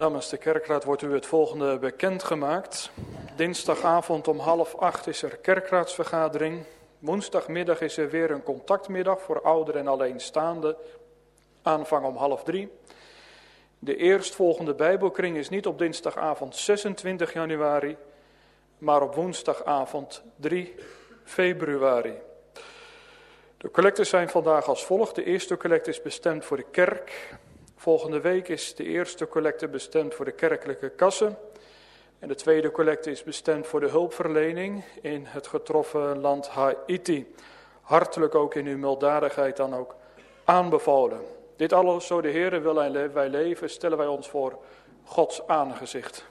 Namens de kerkraad wordt u het volgende bekendgemaakt. Dinsdagavond om 7:30 is er kerkraadsvergadering. Woensdagmiddag is er weer een contactmiddag voor ouderen en alleenstaanden. Aanvang om 2:30. De eerstvolgende Bijbelkring is niet op dinsdagavond 26 januari, maar op woensdagavond 3 februari. De collecten zijn vandaag als volgt. De eerste collecte is bestemd voor de kerk. Volgende week is de eerste collecte bestemd voor de kerkelijke kassen. En de tweede collecte is bestemd voor de hulpverlening in het getroffen land Haiti. Hartelijk ook in uw milddadigheid dan ook aanbevolen. Dit alles, zo de Heere wil en wij leven, stellen wij ons voor Gods aangezicht.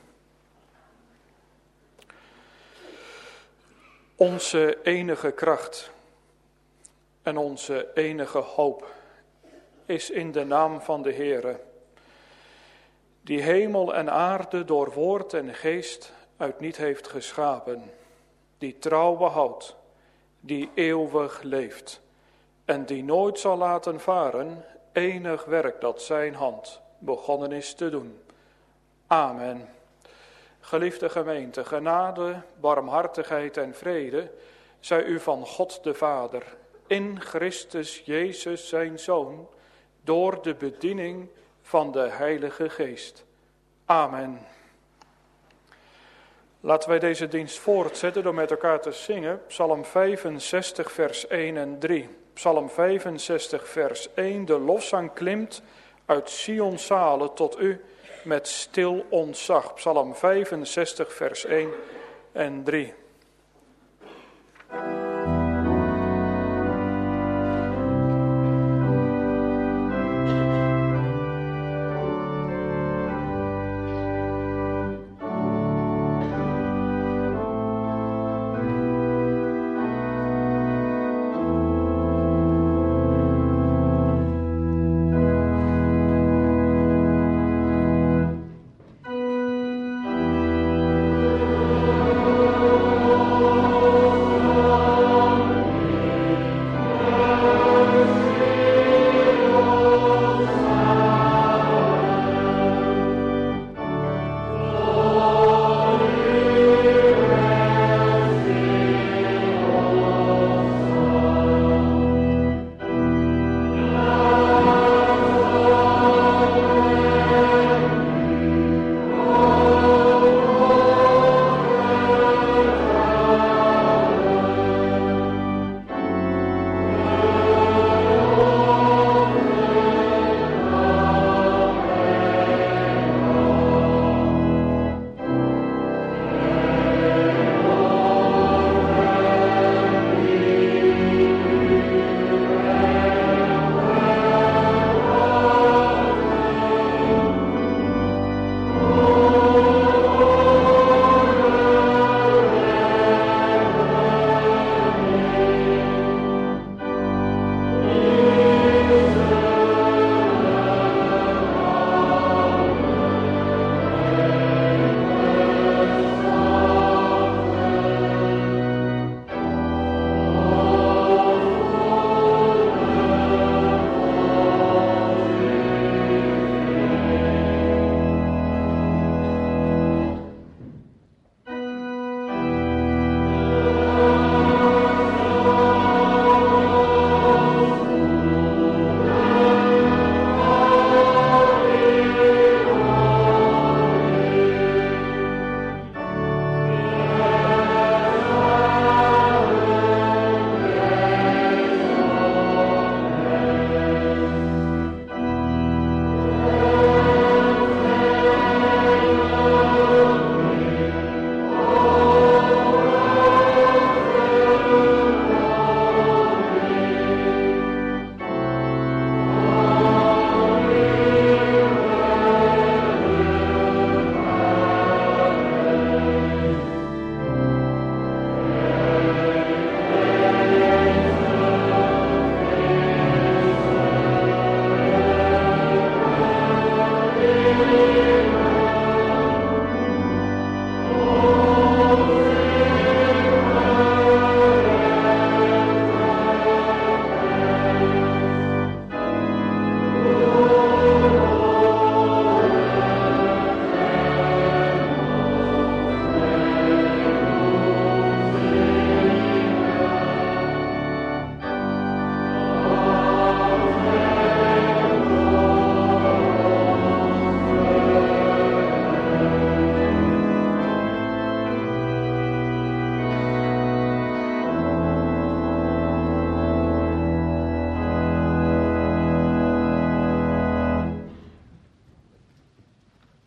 Onze enige kracht en onze enige hoop is in de naam van de Heere, die hemel en aarde door woord en geest uit niet heeft geschapen, die trouw behoudt, die eeuwig leeft en die nooit zal laten varen enig werk dat zijn hand begonnen is te doen. Amen. Geliefde gemeente, genade, barmhartigheid en vrede zij u van God de Vader, in Christus Jezus zijn Zoon, door de bediening van de Heilige Geest. Amen. Laten wij deze dienst voortzetten door met elkaar te zingen. Psalm 65 vers 1 en 3. Psalm 65 vers 1. De lofzang klimt uit Sions zalen tot u met stil ontzag. Psalm 65 vers 1 en 3.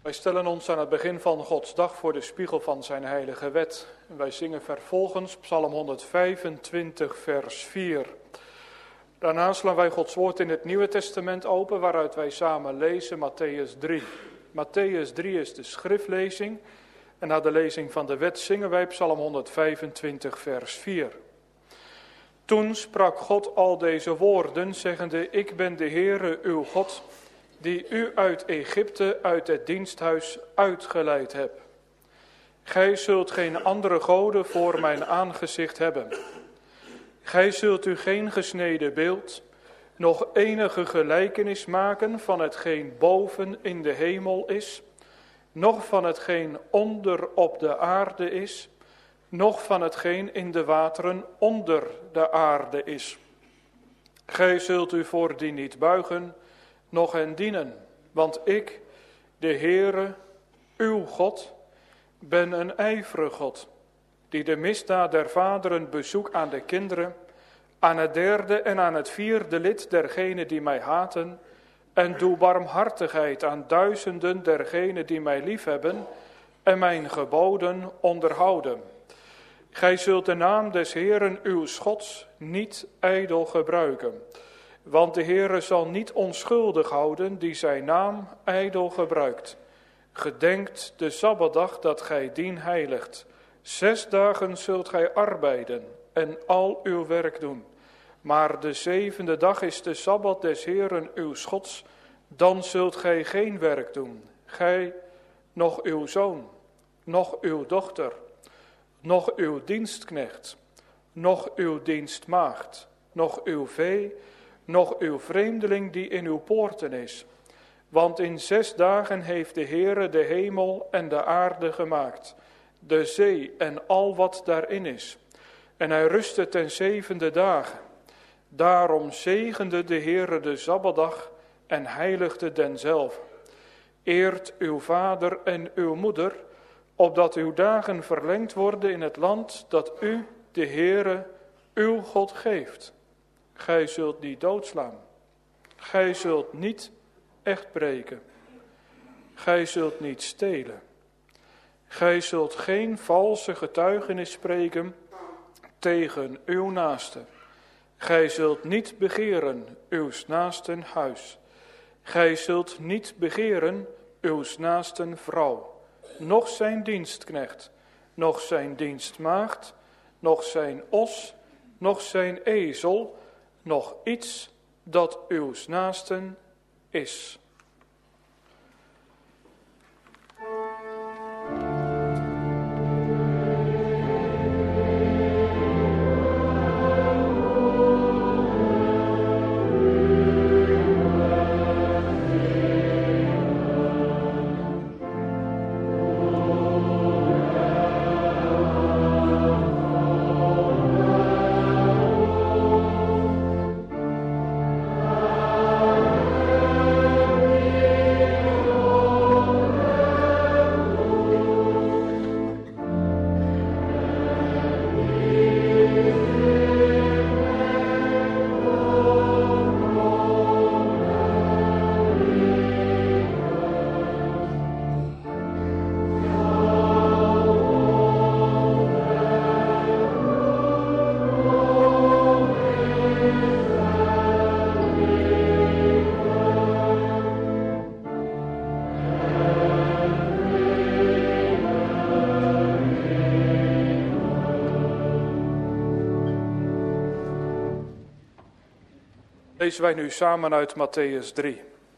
Wij stellen ons aan het begin van Gods dag voor de spiegel van zijn heilige wet. En wij zingen vervolgens Psalm 125 vers 4. Daarna slaan wij Gods woord in het Nieuwe Testament open, waaruit wij samen lezen Mattheüs 3. Mattheüs 3 is de schriftlezing en na de lezing van de wet zingen wij Psalm 125 vers 4. Toen sprak God al deze woorden, zeggende: Ik ben de Heere uw God, die u uit Egypte, uit het diensthuis uitgeleid heb. Gij zult geen andere goden voor mijn aangezicht hebben. Gij zult u geen gesneden beeld, nog enige gelijkenis maken van hetgeen boven in de hemel is, noch van hetgeen onder op de aarde is, noch van hetgeen in de wateren onder de aarde is. Gij zult u voor die niet buigen, noch hen dienen, want ik, de Heere, uw God, ben een ijverig God, die de misdaad der vaderen bezoek aan de kinderen, aan het derde en aan het vierde lid dergenen die mij haten, en doe barmhartigheid aan duizenden dergenen die mij liefhebben en mijn geboden onderhouden. Gij zult de naam des Heeren uw Gods niet ijdel gebruiken, want de Heere zal niet onschuldig houden die zijn naam ijdel gebruikt. Gedenkt de Sabbatdag dat gij dien heiligt. 6 dagen zult gij arbeiden en al uw werk doen. Maar de 7e dag is de Sabbat des Heeren uw Gods, dan zult gij geen werk doen. Gij, noch uw zoon, noch uw dochter, noch uw dienstknecht, noch uw dienstmaagd, noch uw vee, noch uw vreemdeling die in uw poorten is. Want in 6 dagen heeft de Heere de hemel en de aarde gemaakt, de zee en al wat daarin is. En hij rustte ten 7e dagen. Daarom zegende de Heere de Sabbatdag en heiligde denzelve. Eert uw vader en uw moeder, opdat uw dagen verlengd worden in het land dat u, de Heere, uw God geeft. Gij zult niet doodslaan. Gij zult niet echt breken. Gij zult niet stelen. Gij zult geen valse getuigenis spreken tegen uw naaste. Gij zult niet begeren uws naasten huis. Gij zult niet begeren uws naasten vrouw, noch zijn dienstknecht, noch zijn dienstmaagd, noch zijn os, noch zijn ezel, nog iets dat uws naasten is. Lezen wij nu samen uit Mattheüs 3.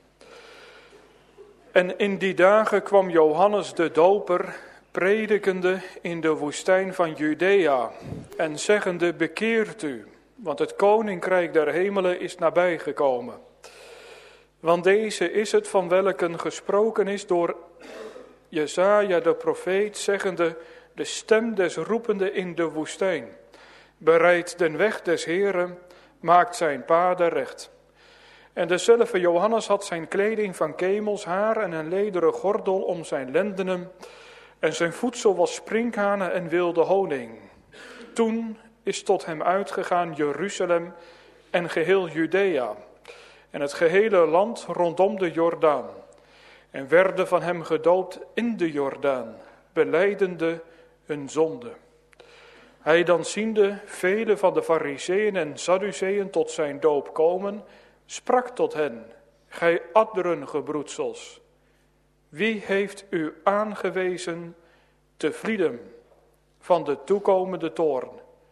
En in die dagen kwam Johannes de Doper predikende in de woestijn van Judea en zeggende: bekeert u, want het koninkrijk der hemelen is nabijgekomen. Want deze is het van welken gesproken is door Jesaja de profeet, zeggende: de stem des roepende in de woestijn. Bereid den weg des Heeren, maakt zijn paden recht. En dezelfde Johannes had zijn kleding van kemelshaar en een lederen gordel om zijn lendenen. En zijn voedsel was sprinkhanen en wilde honing. Toen is tot hem uitgegaan Jeruzalem en geheel Judea en het gehele land rondom de Jordaan. en werden van hem gedoopt in de Jordaan, belijdende hun zonde. Hij dan ziende vele van de Farizeeën en Sadduceeën tot zijn doop komen, sprak tot hen: gij adderen gebroedsels, wie heeft u aangewezen te vlieden van de toekomende toorn?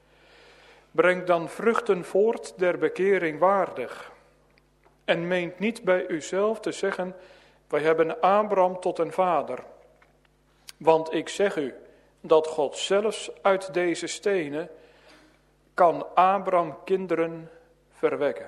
Breng dan vruchten voort der bekering waardig, en meent niet bij uzelf te zeggen: wij hebben Abraham tot een vader. Want ik zeg u, dat God zelfs uit deze stenen kan Abraham kinderen verwekken.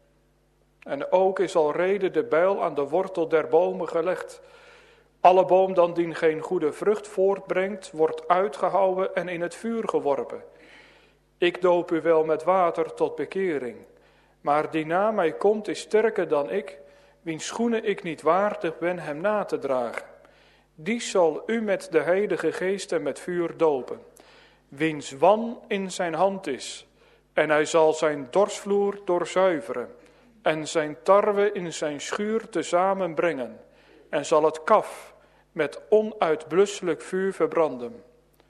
En ook is al reden de bijl aan de wortel der bomen gelegd. Alle boom dan die geen goede vrucht voortbrengt, wordt uitgehouwen en in het vuur geworpen. Ik doop u wel met water tot bekering, maar die na mij komt is sterker dan ik, wiens schoenen ik niet waardig ben hem na te dragen. Die zal u met de Heilige Geest en met vuur dopen, wiens wan in zijn hand is, en hij zal zijn dorsvloer doorzuiveren, en zijn tarwe in zijn schuur tezamen brengen, en zal het kaf met onuitblusselijk vuur verbranden.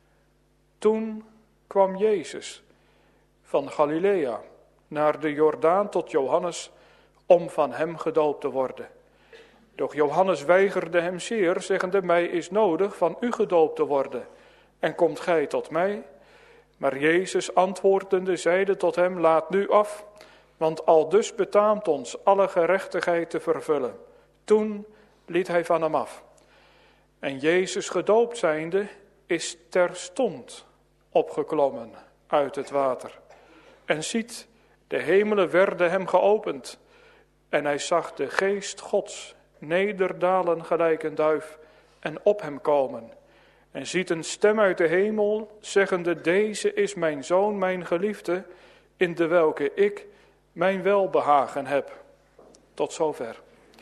Toen kwam Jezus van Galilea naar de Jordaan tot Johannes om van hem gedoopt te worden. Doch Johannes weigerde hem zeer, zeggende: mij is nodig van u gedoopt te worden, en komt gij tot mij? Maar Jezus antwoordende zeide tot hem: laat nu af, want aldus betaamt ons alle gerechtigheid te vervullen. Toen liet hij van hem af. En Jezus gedoopt zijnde is terstond opgeklommen uit het water. En ziet, de hemelen werden hem geopend, en hij zag de geest Gods nederdalen gelijk een duif en op hem komen. En ziet een stem uit de hemel, zeggende: deze is mijn zoon, mijn geliefde, in de welke ik mijn welbehagen heb. Tot zover.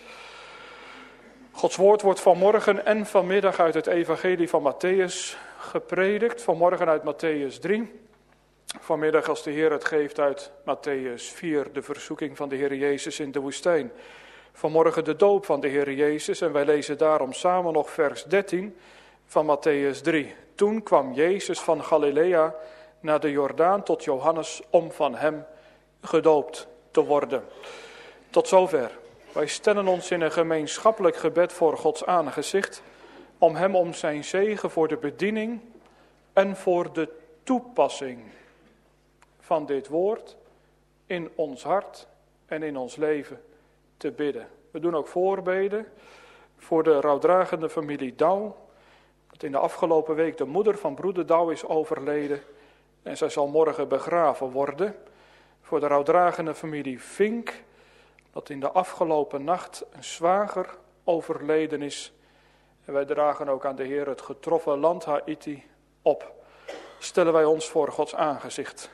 Gods woord wordt vanmorgen en vanmiddag uit het evangelie van Matthäus gepredikt. Vanmorgen uit Matthäus 3. Vanmiddag, als de Heer het geeft, uit Matthäus 4, de verzoeking van de Heer Jezus in de woestijn. Vanmorgen de doop van de Heer Jezus en wij lezen daarom samen nog vers 13 van Matthäus 3. Toen kwam Jezus van Galilea naar de Jordaan tot Johannes om van hem gedoopt te worden. Tot zover. Wij stellen ons in een gemeenschappelijk gebed voor Gods aangezicht, om hem om zijn zegen voor de bediening en voor de toepassing van dit woord in ons hart en in ons leven te bidden. We doen ook voorbeden voor de rouwdragende familie Douw, dat in de afgelopen week de moeder van broeder Douw is overleden en zij zal morgen begraven worden. Voor de rouwdragende familie Vink, dat in de afgelopen nacht een zwager overleden is. En wij dragen ook aan de Heer het getroffen land Haiti op. Stellen wij ons voor Gods aangezicht.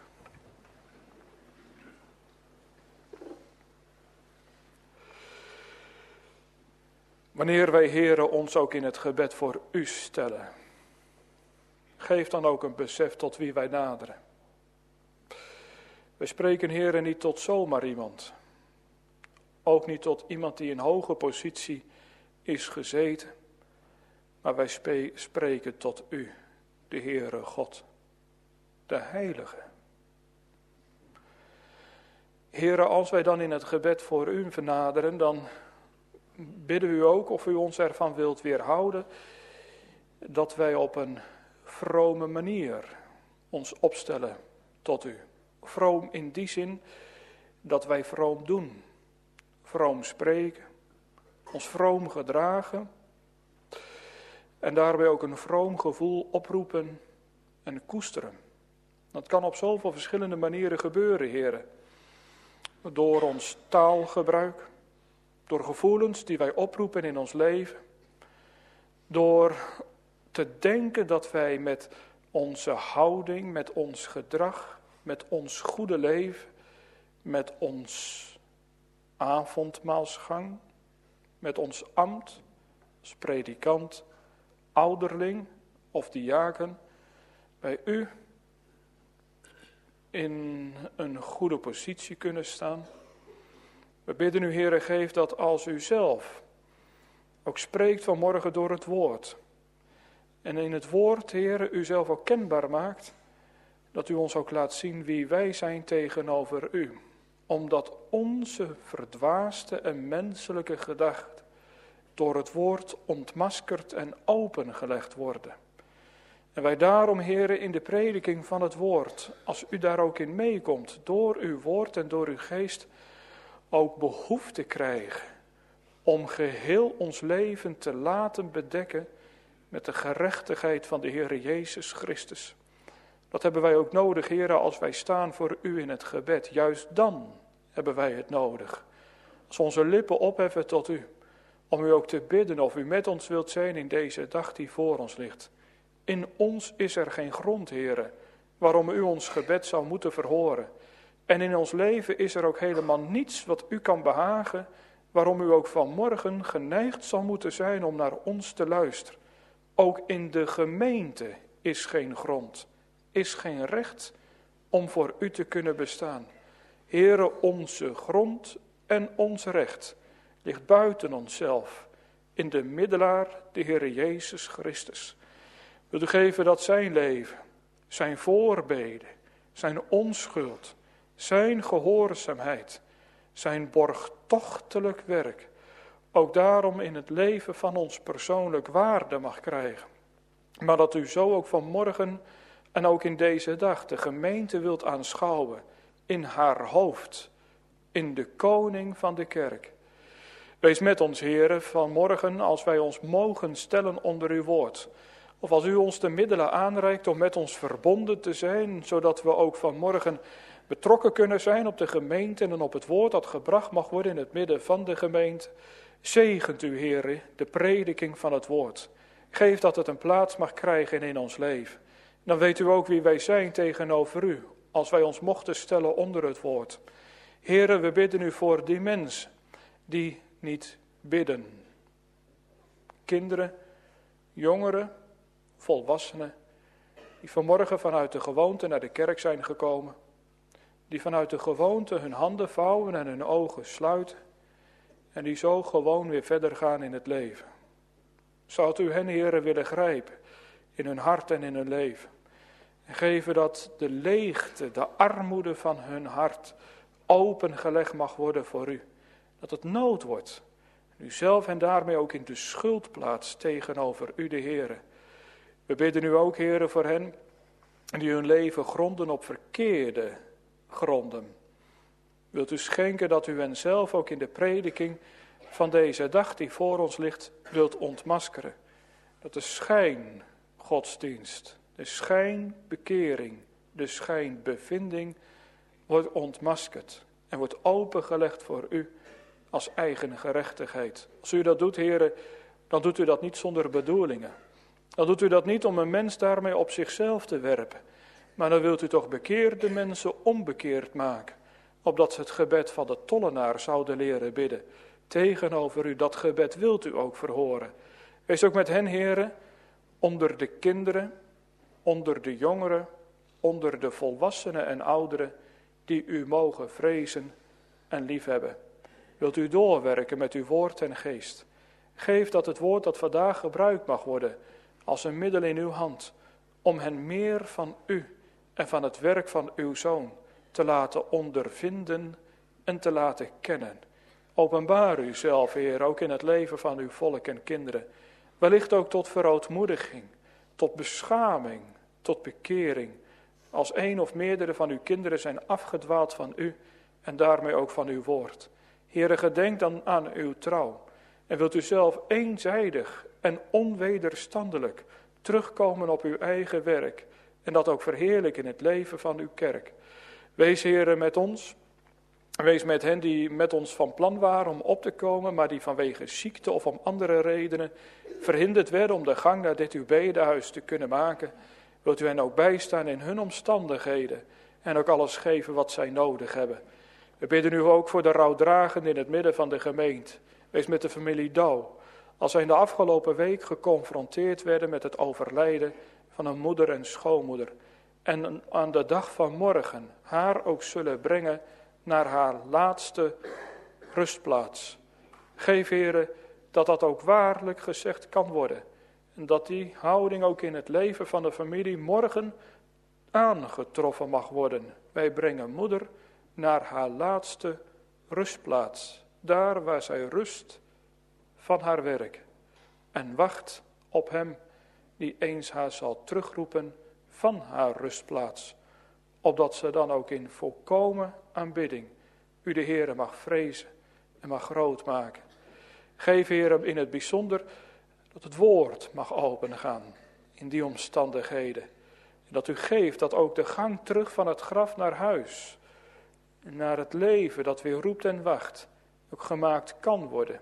Wanneer wij, Heere, ons ook in het gebed voor u stellen, geef dan ook een besef tot wie wij naderen. Wij spreken, Heere, niet tot zomaar iemand. Ook niet tot iemand die in hoge positie is gezeten. Maar wij spreken tot u, de Heere God, de Heilige. Heere, als wij dan in het gebed voor u vernaderen, dan bidden u ook of u ons ervan wilt weerhouden dat wij op een vrome manier ons opstellen tot u. Vroom in die zin dat wij vroom doen, vroom spreken, ons vroom gedragen en daarbij ook een vroom gevoel oproepen en koesteren. Dat kan op zoveel verschillende manieren gebeuren, heren. Door ons taalgebruik, door gevoelens die wij oproepen in ons leven, door te denken dat wij met onze houding, met ons gedrag, met ons goede leven, met ons avondmaalsgang, met ons ambt als predikant, ouderling of diaken, bij u in een goede positie kunnen staan. We bidden u, Heere, geef dat als u zelf ook spreekt vanmorgen door het woord. En in het woord, Heere, u zelf ook kenbaar maakt, dat u ons ook laat zien wie wij zijn tegenover u. Omdat onze verdwaasde en menselijke gedachten door het woord ontmaskerd en opengelegd worden. En wij daarom, Heere, in de prediking van het woord, als u daar ook in meekomt, door uw woord en door uw geest, ook behoefte krijgen om geheel ons leven te laten bedekken met de gerechtigheid van de Heere Jezus Christus. Dat hebben wij ook nodig, Heere, als wij staan voor u in het gebed. Juist dan hebben wij het nodig. Als we onze lippen opheffen tot u, om u ook te bidden of u met ons wilt zijn in deze dag die voor ons ligt. In ons is er geen grond, Heere, waarom u ons gebed zou moeten verhoren. En in ons leven is er ook helemaal niets wat u kan behagen, waarom u ook vanmorgen geneigd zal moeten zijn om naar ons te luisteren. Ook in de gemeente is geen grond, is geen recht om voor u te kunnen bestaan. Heere, onze grond en ons recht ligt buiten onszelf, in de middelaar, de Heere Jezus Christus. Wilt u geven dat zijn leven, zijn voorbeden, zijn onschuld, zijn gehoorzaamheid, zijn borgtochtelijk werk, ook daarom in het leven van ons persoonlijk waarde mag krijgen. Maar dat u zo ook vanmorgen en ook in deze dag de gemeente wilt aanschouwen in haar hoofd, in de koning van de kerk. Wees met ons, Heere, vanmorgen als wij ons mogen stellen onder uw woord. Of als u ons de middelen aanreikt om met ons verbonden te zijn, zodat we ook vanmorgen betrokken kunnen zijn op de gemeente en op het woord dat gebracht mag worden in het midden van de gemeente. Zegent u, Heere, de prediking van het woord. Geef dat het een plaats mag krijgen in ons leven. Dan weet u ook wie wij zijn tegenover u, als wij ons mochten stellen onder het woord. Heere, we bidden u voor die mensen die niet bidden. Kinderen, jongeren, volwassenen, die vanmorgen vanuit de gewoonte naar de kerk zijn gekomen. Die vanuit de gewoonte hun handen vouwen en hun ogen sluiten. En die zo gewoon weer verder gaan in het leven. Zou u hen, Heere, willen grijpen in hun hart en in hun leven. En geven dat de leegte, de armoede van hun hart opengelegd mag worden voor u. Dat het nood wordt. U zelf en daarmee ook in de schuld plaatst tegenover u, de Heere. We bidden u ook, Heere, voor hen die hun leven gronden op verkeerde gronden. Wilt u schenken dat u hen zelf ook in de prediking van deze dag die voor ons ligt wilt ontmaskeren. Dat de schijngodsdienst, de schijnbekering, de schijnbevinding wordt ontmaskerd en wordt opengelegd voor u als eigen gerechtigheid. Als u dat doet, Heere, dan doet u dat niet zonder bedoelingen. Dan doet u dat niet om een mens daarmee op zichzelf te werpen. Maar dan wilt u toch bekeerde mensen onbekeerd maken. Opdat ze het gebed van de tollenaar zouden leren bidden. Tegenover u, dat gebed wilt u ook verhoren. Wees ook met hen, Heere, onder de kinderen, onder de jongeren, onder de volwassenen en ouderen, die u mogen vrezen en liefhebben. Wilt u doorwerken met uw woord en geest. Geef dat het woord dat vandaag gebruikt mag worden als een middel in uw hand, om hen meer van u en van het werk van uw Zoon te laten ondervinden en te laten kennen. Openbaar uzelf, Heer, ook in het leven van uw volk en kinderen. Wellicht ook tot verootmoediging, tot beschaming, tot bekering. Als een of meerdere van uw kinderen zijn afgedwaald van u en daarmee ook van uw woord. Heere, gedenk dan aan uw trouw. En wilt u zelf eenzijdig en onwederstandelijk terugkomen op uw eigen werk. En dat ook verheerlijk in het leven van uw kerk. Wees, Heere, met ons. Wees met hen die met ons van plan waren om op te komen, maar die vanwege ziekte of om andere redenen verhinderd werden om de gang naar dit uw bedehuis te kunnen maken. Wilt u hen ook bijstaan in hun omstandigheden en ook alles geven wat zij nodig hebben. We bidden u ook voor de rouwdragenden in het midden van de gemeente. Wees met de familie Douw. Als zij in de afgelopen week geconfronteerd werden met het overlijden van een moeder en schoonmoeder. En aan de dag van morgen haar ook zullen brengen naar haar laatste rustplaats. Geef, Heere, dat ook waarlijk gezegd kan worden. En dat die houding ook in het leven van de familie morgen aangetroffen mag worden. Wij brengen moeder naar haar laatste rustplaats. Daar waar zij rust van haar werk. En wacht op hem die eens haar zal terugroepen van haar rustplaats. Opdat ze dan ook in volkomen aanbidding u de Heere mag vrezen en mag groot maken. Geef, Heere, in het bijzonder dat het woord mag opengaan in die omstandigheden. En dat u geeft dat ook de gang terug van het graf naar huis, naar het leven dat weer roept en wacht, ook gemaakt kan worden.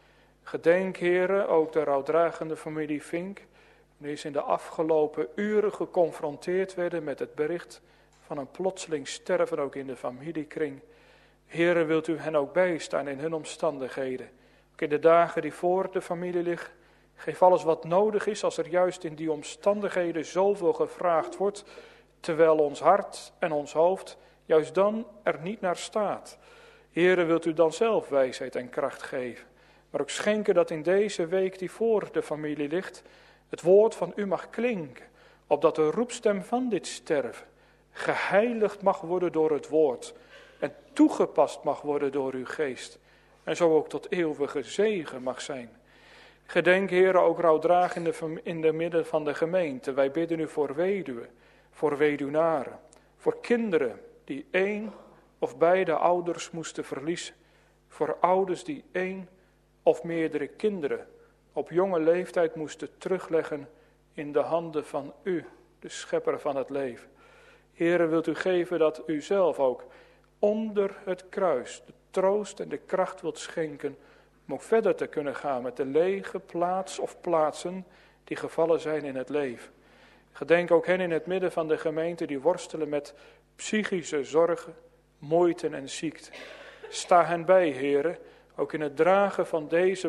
Gedenk, Heere, ook de rouwdragende familie Vink, die ze in de afgelopen uren geconfronteerd werden met het bericht van een plotseling sterven ook in de familiekring. Heere, wilt u hen ook bijstaan in hun omstandigheden. Ook in de dagen die voor de familie liggen. Geef alles wat nodig is als er juist in die omstandigheden zoveel gevraagd wordt, terwijl ons hart en ons hoofd juist dan er niet naar staat. Heere, wilt u dan zelf wijsheid en kracht geven. Maar ook schenken dat in deze week die voor de familie ligt, het woord van u mag klinken. Opdat de roepstem van dit sterven geheiligd mag worden door het woord. En toegepast mag worden door uw geest. En zo ook tot eeuwige zegen mag zijn. Gedenk, Heere, ook rouwdragen in de midden van de gemeente. Wij bidden u voor weduwen, voor weduwnaren, voor kinderen die één of beide ouders moesten verliezen. Voor ouders die één of meerdere kinderen op jonge leeftijd moesten terugleggen in de handen van u, de schepper van het leven. Heere, wilt u geven dat u zelf ook onder het kruis de troost en de kracht wilt schenken om ook verder te kunnen gaan met de lege plaats of plaatsen die gevallen zijn in het leven. Gedenk ook hen in het midden van de gemeente die worstelen met psychische zorgen, moeiten en ziekte. Sta hen bij, Heere, ook in het dragen van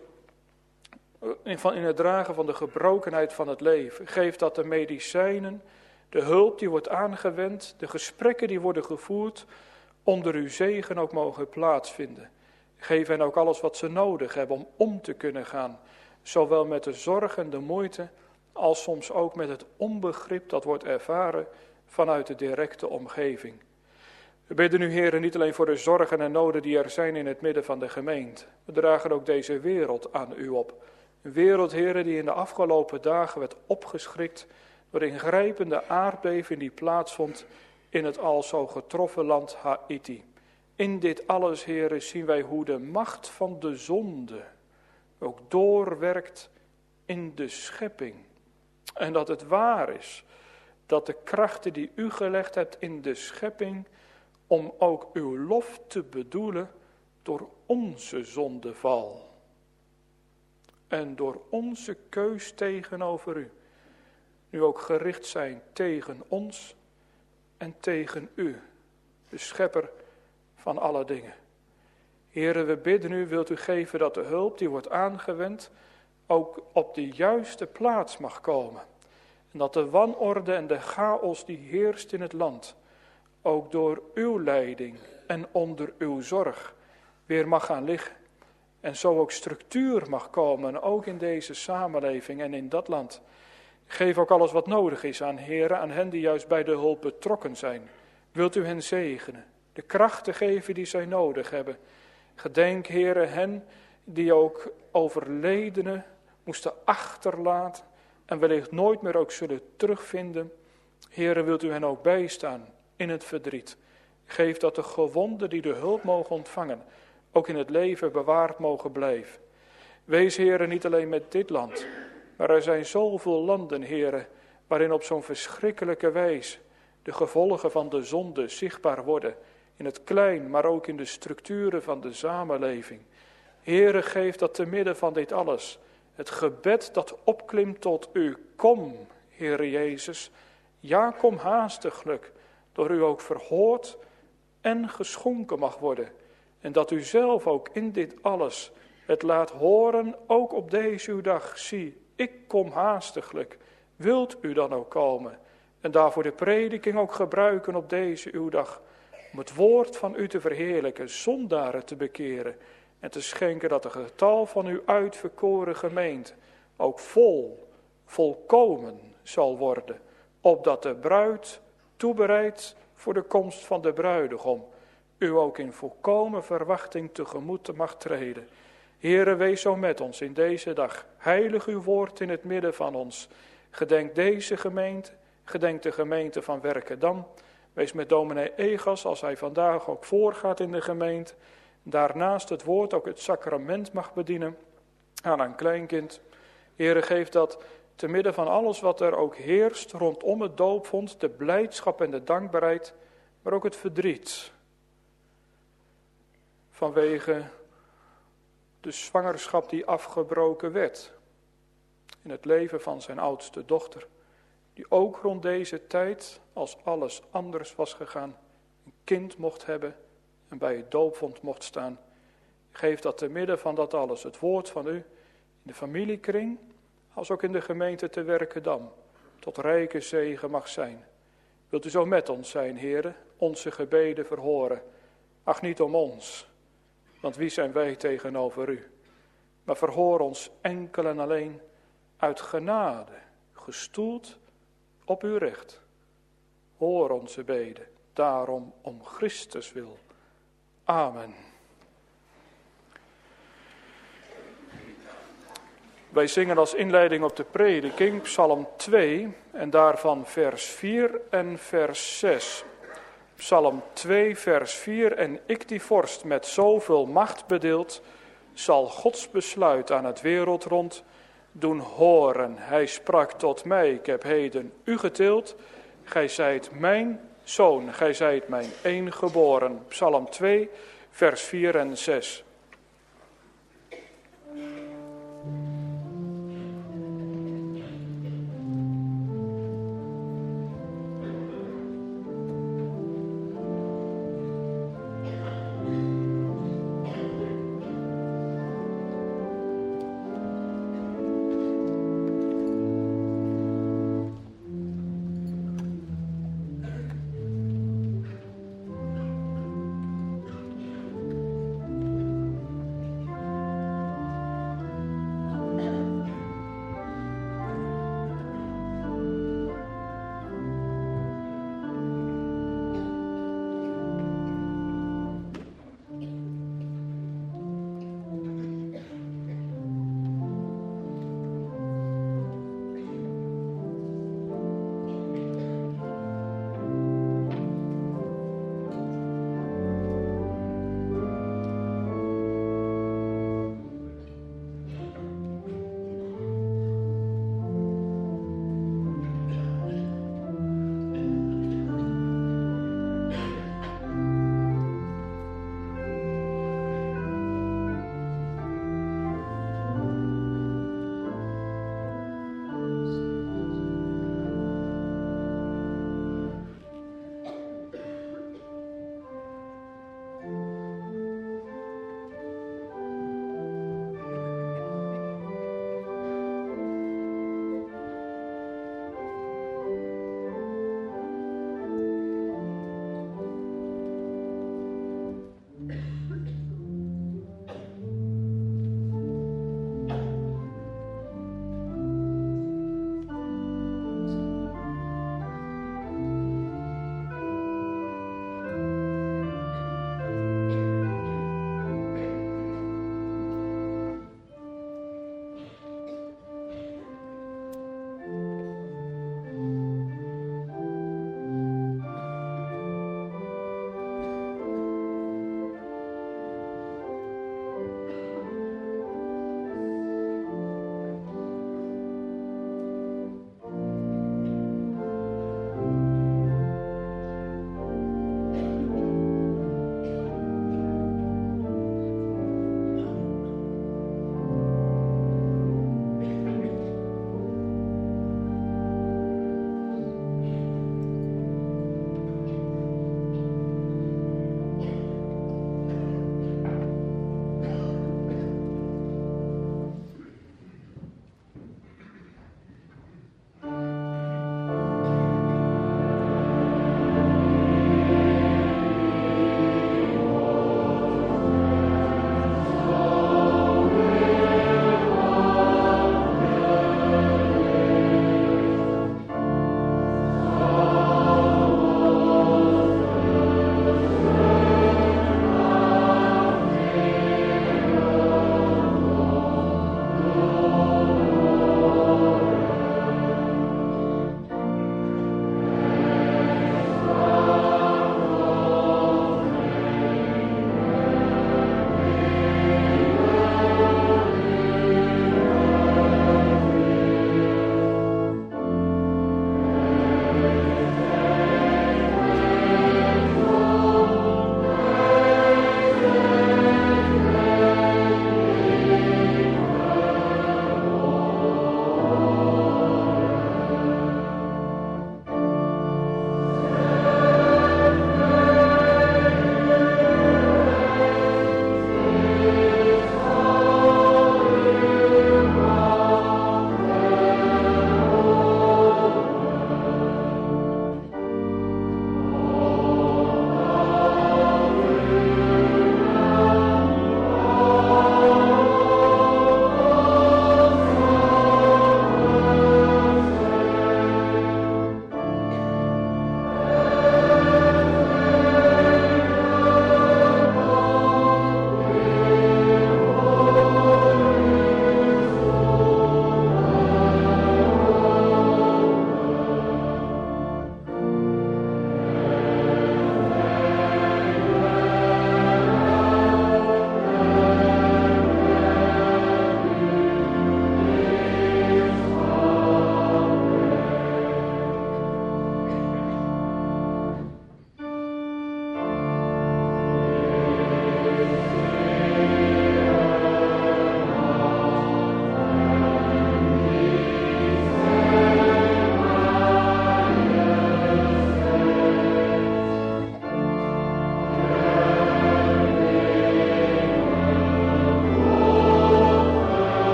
de gebrokenheid van het leven. Geef dat de medicijnen, de hulp die wordt aangewend, de gesprekken die worden gevoerd, onder uw zegen ook mogen plaatsvinden. Geef hen ook alles wat ze nodig hebben om te kunnen gaan. Zowel met de zorg en de moeite, als soms ook met het onbegrip dat wordt ervaren vanuit de directe omgeving. We bidden u, Heere, niet alleen voor de zorgen en noden die er zijn in het midden van de gemeente. We dragen ook deze wereld aan u op. Een wereld, Heere, die in de afgelopen dagen werd opgeschrikt door de ingrijpende aardbeving die plaatsvond in het al zo getroffen land Haiti. In dit alles, Heere, zien wij hoe de macht van de zonde ook doorwerkt in de schepping. En dat het waar is dat de krachten die u gelegd hebt in de schepping, om ook uw lof te bedoelen door onze zondeval. En door onze keus tegenover u. Nu ook gericht zijn tegen ons en tegen u, de schepper van alle dingen. Heere, we bidden u, wilt u geven dat de hulp die wordt aangewend ook op de juiste plaats mag komen. En dat de wanorde en de chaos die heerst in het land ook door uw leiding en onder uw zorg weer mag gaan liggen. En zo ook structuur mag komen, ook in deze samenleving en in dat land. Geef ook alles wat nodig is aan heren, aan hen die juist bij de hulp betrokken zijn. Wilt u hen zegenen, de krachten geven die zij nodig hebben. Gedenk, heren, hen die ook overledenen moesten achterlaten en wellicht nooit meer ook zullen terugvinden. Heren, wilt u hen ook bijstaan in het verdriet. Geef dat de gewonden die de hulp mogen ontvangen, ook in het leven bewaard mogen blijven. Wees, heren, niet alleen met dit land, maar er zijn zoveel landen, heren, waarin op zo'n verschrikkelijke wijze de gevolgen van de zonde zichtbaar worden. In het klein, maar ook in de structuren van de samenleving. Heren, geef dat te midden van dit alles het gebed dat opklimt tot u. Kom, Heere Jezus, ja, kom haastiglijk, door u ook verhoord en geschonken mag worden. En dat u zelf ook in dit alles het laat horen, ook op deze uw dag. Zie, ik kom haastiglijk. Wilt u dan ook komen? En daarvoor de prediking ook gebruiken op deze uw dag. Om het woord van u te verheerlijken, zondaren te bekeren. En te schenken dat het getal van uw uitverkoren gemeente ook volkomen zal worden. Opdat de bruid toebereidt voor de komst van de bruidegom. U ook in volkomen verwachting tegemoet mag treden. Heere, wees zo met ons in deze dag. Heilig uw woord in het midden van ons. Gedenk deze gemeente, gedenk de gemeente van Werkendam. Wees met dominee Egas als hij vandaag ook voorgaat in de gemeente. Daarnaast het woord ook het sacrament mag bedienen aan een kleinkind. Heere, geef dat te midden van alles wat er ook heerst rondom het doopvond, de blijdschap en de dankbaarheid, maar ook het verdriet. Vanwege de zwangerschap die afgebroken werd in het leven van zijn oudste dochter. Die ook rond deze tijd, als alles anders was gegaan, een kind mocht hebben en bij het doopvond mocht staan. Geef dat te midden van dat alles het woord van u in de familiekring, als ook in de gemeente te Werkendam, tot rijke zegen mag zijn. Wilt u zo met ons zijn, Heere, onze gebeden verhoren. Ach, niet om ons, want wie zijn wij tegenover u? Maar verhoor ons enkel en alleen uit genade, gestoeld op uw recht. Hoor onze beden, daarom om Christus wil. Amen. Wij zingen als inleiding op de prediking Psalm 2 en daarvan vers 4 en vers 6. Psalm 2 vers 4. En ik die vorst met zoveel macht bedeeld, zal Gods besluit aan het wereldrond doen horen. Hij sprak tot mij, ik heb heden u geteeld. Gij zijt mijn zoon, gij zijt mijn eengeboren. Psalm 2 vers 4 en 6.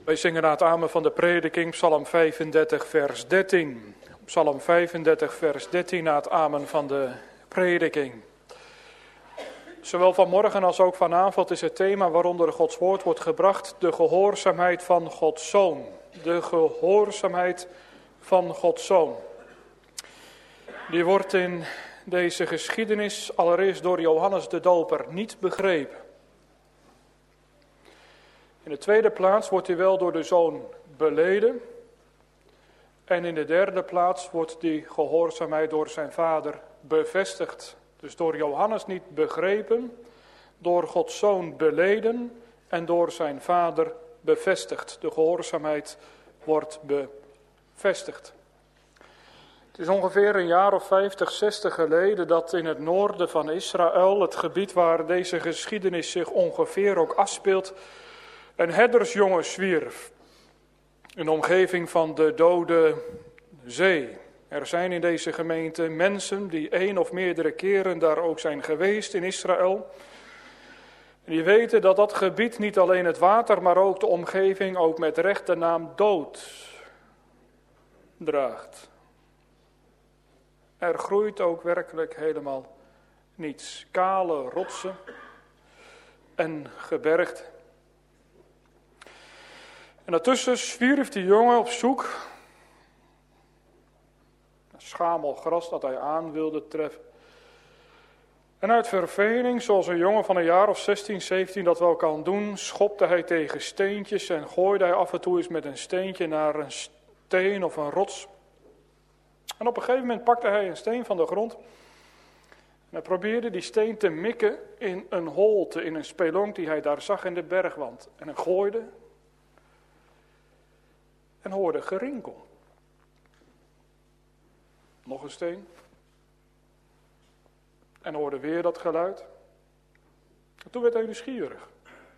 Wij zingen na het amen van de prediking Psalm 35 vers 13. Psalm 35 vers 13 na het amen van de prediking. Zowel vanmorgen als ook vanavond is het thema waaronder Gods woord wordt gebracht de gehoorzaamheid van Gods Zoon. De gehoorzaamheid van Gods Zoon. Die wordt in deze geschiedenis allereerst door Johannes de Doper niet begrepen. In de tweede plaats wordt hij wel door de Zoon beleden. En in de derde plaats wordt die gehoorzaamheid door zijn vader bevestigd. Dus door Johannes niet begrepen, door Gods Zoon beleden en door zijn vader bevestigd. De gehoorzaamheid wordt bevestigd. Het is ongeveer een jaar of 50, 60 geleden dat in het noorden van Israël, het gebied waar deze geschiedenis zich ongeveer ook afspeelt, een herdersjongen zwierf. In de omgeving van de Dode Zee. Er zijn in deze gemeente mensen die 1 of meerdere keren daar ook zijn geweest in Israël. En die weten dat dat gebied niet alleen het water, maar ook de omgeving ook met recht de naam dood draagt. Er groeit ook werkelijk helemaal niets. Kale rotsen en gebergte. En daartussen zwierf die jongen op zoek naar schamelgras dat hij aan wilde treffen. En uit verveling, zoals een jongen van een jaar of 16, 17 dat wel kan doen, schopte hij tegen steentjes en gooide hij af en toe eens met een steentje naar een steen of een rots. En op een gegeven moment pakte hij een steen van de grond en hij probeerde die steen te mikken in een holte, in een spelonk die hij daar zag in de bergwand. En hij gooide en hoorde gerinkel. Nog een steen. En hoorde weer dat geluid. En toen werd hij nieuwsgierig.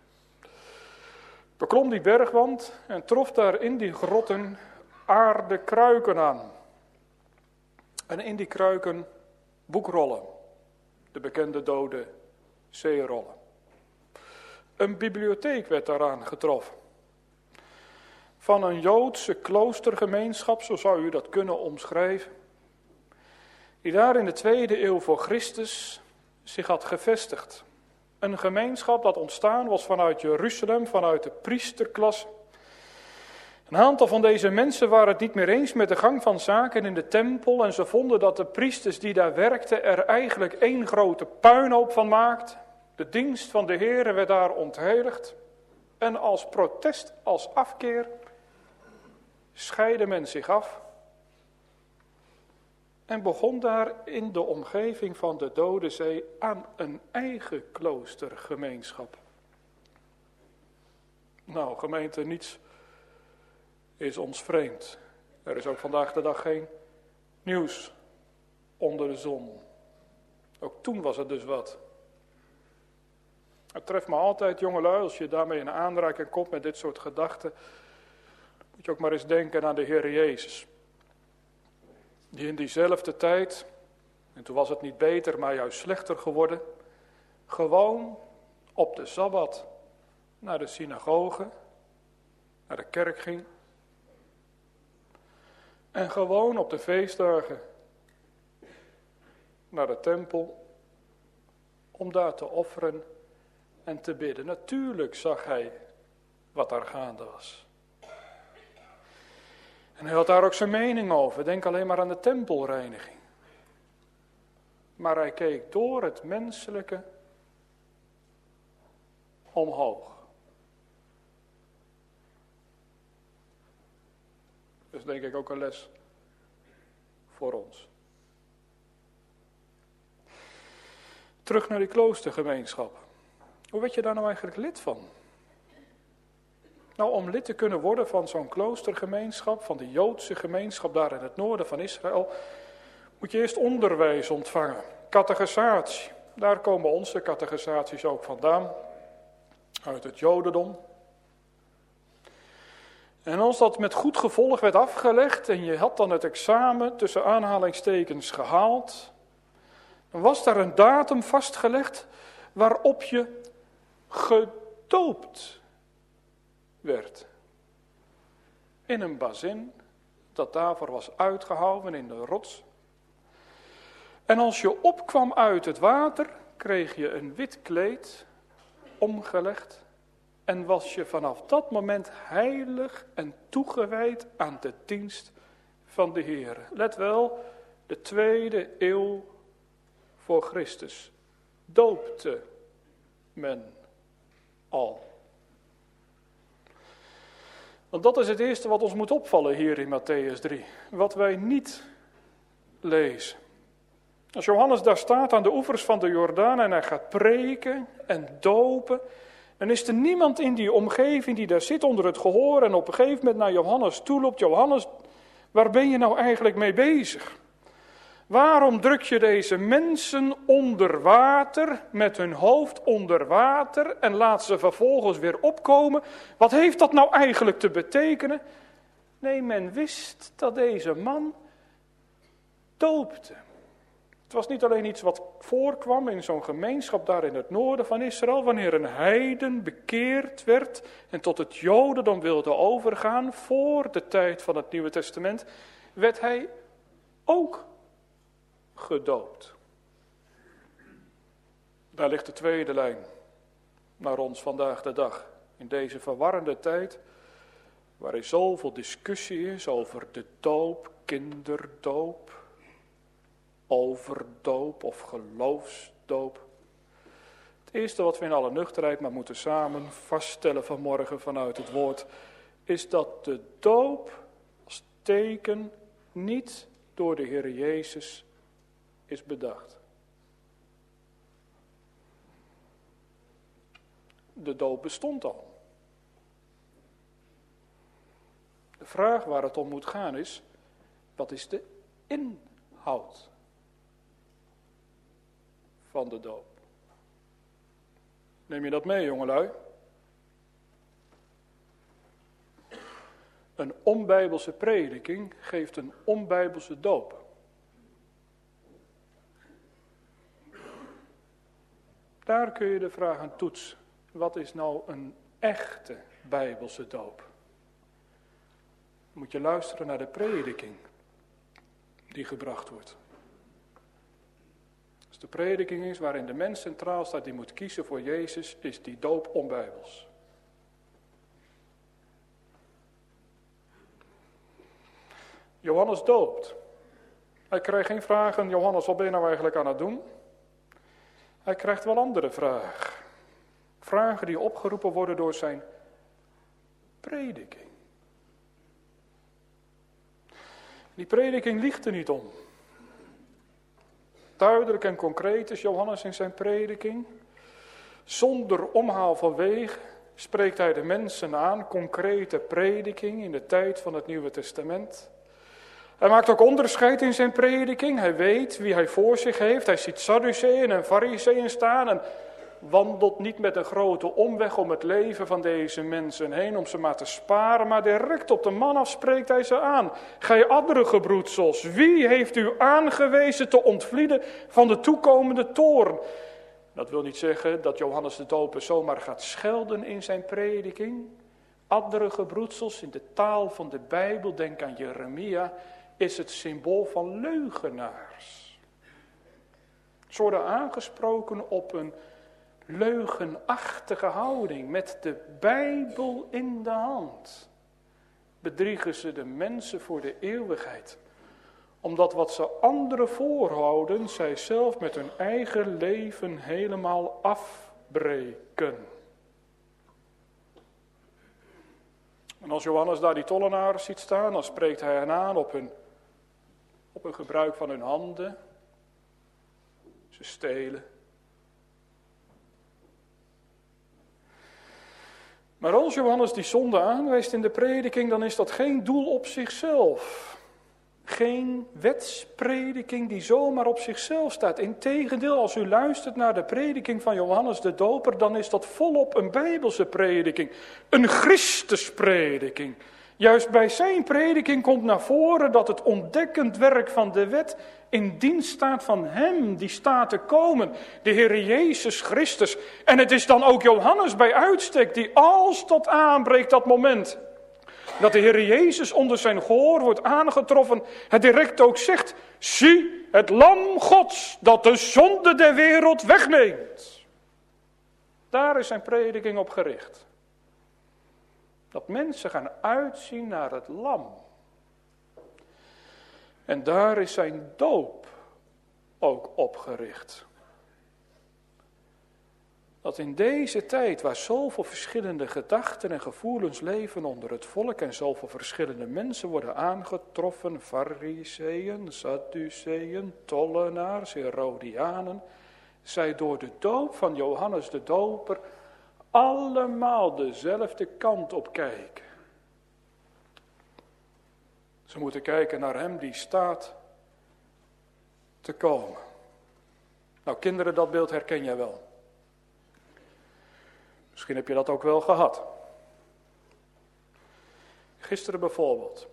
Beklom die bergwand en trof daar in die grotten aardekruiken aan. En in die kruiken boekrollen. De bekende Dode Zeerollen. Een bibliotheek werd daaraan getroffen. Van een Joodse kloostergemeenschap, zo zou u dat kunnen omschrijven. Die daar in de 2e eeuw voor Christus zich had gevestigd. Een gemeenschap dat ontstaan was vanuit Jeruzalem, vanuit de priesterklasse. Een aantal van deze mensen waren het niet meer eens met de gang van zaken in de tempel. En ze vonden dat de priesters die daar werkten er eigenlijk één grote puinhoop van maakten. De dienst van de Heere werd daar ontheiligd. En als protest, als afkeer, scheidde men zich af. En begon daar in de omgeving van de Dode Zee aan een eigen kloostergemeenschap. Nou, gemeente, niets is ons vreemd. Er is ook vandaag de dag geen nieuws onder de zon. Ook toen was het dus wat. Het treft me altijd, jongelui, als je daarmee in aanraking komt met dit soort gedachten, moet je ook maar eens denken aan de Heer Jezus. Die in diezelfde tijd, en toen was het niet beter, maar juist slechter geworden, gewoon op de Sabbat naar de synagoge, naar de kerk ging. En gewoon op de feestdagen naar de tempel om daar te offeren en te bidden. Natuurlijk zag hij wat daar gaande was. En hij had daar ook zijn mening over. Denk alleen maar aan de tempelreiniging. Maar hij keek door het menselijke omhoog. Dus denk ik ook een les voor ons. Terug naar die kloostergemeenschap. Hoe werd je daar nou eigenlijk lid van? Nou, om lid te kunnen worden van zo'n kloostergemeenschap, van de Joodse gemeenschap daar in het noorden van Israël, moet je eerst onderwijs ontvangen. Catechisatie. Daar komen onze catechisaties ook vandaan. Uit het Jodendom. En als dat met goed gevolg werd afgelegd en je had dan het examen tussen aanhalingstekens gehaald, dan was daar een datum vastgelegd waarop je gedoopt werd. in een bazin dat daarvoor was uitgehouwen in de rots. En als je opkwam uit het water, kreeg je een wit kleed omgelegd en was je vanaf dat moment heilig en toegewijd aan de dienst van de Heer. Let wel, de 2e eeuw voor Christus doopte men al. Want dat is het eerste wat ons moet opvallen hier in Mattheüs 3. Wat wij niet lezen. Als Johannes daar staat aan de oevers van de Jordaan en hij gaat preken en dopen, dan is er niemand in die omgeving die daar zit onder het gehoor en op een gegeven moment naar Johannes toe loopt. Johannes, waar ben je nou eigenlijk mee bezig? Waarom druk je deze mensen onder water, met hun hoofd onder water en laat ze vervolgens weer opkomen? Wat heeft dat nou eigenlijk te betekenen? Nee, men wist dat deze man doopte. Het was niet alleen iets wat voorkwam in zo'n gemeenschap daar in het noorden van Israël. Wanneer een heiden bekeerd werd en tot het jodendom wilde overgaan voor de tijd van het Nieuwe Testament, werd hij ook gedoopt. Daar ligt de tweede lijn naar ons vandaag de dag. In deze verwarrende tijd, waar er zoveel discussie is over de doop, kinderdoop, overdoop of geloofsdoop. Het eerste wat we in alle nuchterheid maar moeten samen vaststellen vanmorgen vanuit het woord, is dat de doop als teken niet door de Heer Jezus is bedacht. De doop bestond al. De vraag waar het om moet gaan is, wat is de inhoud van de doop? Neem je dat mee, jongelui? Een onbijbelse prediking geeft een onbijbelse doop. Daar kun je de vraag aan toetsen. Wat is nou een echte bijbelse doop? Dan moet je luisteren naar de prediking die gebracht wordt. Als de prediking is waarin de mens centraal staat die moet kiezen voor Jezus, is die doop onbijbels. Johannes doopt. Hij krijgt geen vragen, Johannes, wat ben je nou eigenlijk aan het doen? Hij krijgt wel andere vragen. Vragen die opgeroepen worden door zijn prediking. Die prediking liegt er niet om. Duidelijk en concreet is Johannes in zijn prediking. Zonder omhaal van wegen spreekt hij de mensen aan. Concrete prediking in de tijd van het Nieuwe Testament. Hij maakt ook onderscheid in zijn prediking. Hij weet wie hij voor zich heeft. Hij ziet Sadduceeën en Farizeeën staan en wandelt niet met een grote omweg om het leven van deze mensen heen, om ze maar te sparen, maar direct op de man af spreekt hij ze aan. Gij andere gebroedsels, wie heeft u aangewezen te ontvlieden van de toekomende toorn? Dat wil niet zeggen dat Johannes de Doper zomaar gaat schelden in zijn prediking. Andere gebroedsels, in de taal van de Bijbel, denk aan Jeremia, is het symbool van leugenaars. Ze worden aangesproken op een leugenachtige houding, met de Bijbel in de hand. Bedriegen ze de mensen voor de eeuwigheid. Omdat wat ze anderen voorhouden, zij zelf met hun eigen leven helemaal afbreken. En als Johannes daar die tollenaars ziet staan, dan spreekt hij hen aan op hun gebruik van hun handen. Ze stelen. Maar als Johannes die zonde aanwijst in de prediking, dan is dat geen doel op zichzelf. Geen wetsprediking die zomaar op zichzelf staat. Integendeel, als u luistert naar de prediking van Johannes de Doper, dan is dat volop een Bijbelse prediking. Een Christusprediking. Juist bij zijn prediking komt naar voren dat het ontdekkend werk van de wet in dienst staat van hem die staat te komen, de Heer Jezus Christus. En het is dan ook Johannes bij uitstek die als dat aanbreekt dat moment, Dat de Heer Jezus onder zijn gehoor wordt aangetroffen. Het direct ook zegt, zie het lam Gods dat de zonde der wereld wegneemt. Daar is zijn prediking op gericht. Dat mensen gaan uitzien naar het lam. En daar is zijn doop ook op gericht. Dat in deze tijd waar zoveel verschillende gedachten en gevoelens leven onder het volk en zoveel verschillende mensen worden aangetroffen, Farizeeën, Sadduceeën, tollenaars, Herodianen, zij door de doop van Johannes de Doper allemaal dezelfde kant op kijken. Ze moeten kijken naar hem die staat te komen. Nou kinderen, dat beeld herken jij wel. Misschien heb je dat ook wel gehad. Gisteren bijvoorbeeld.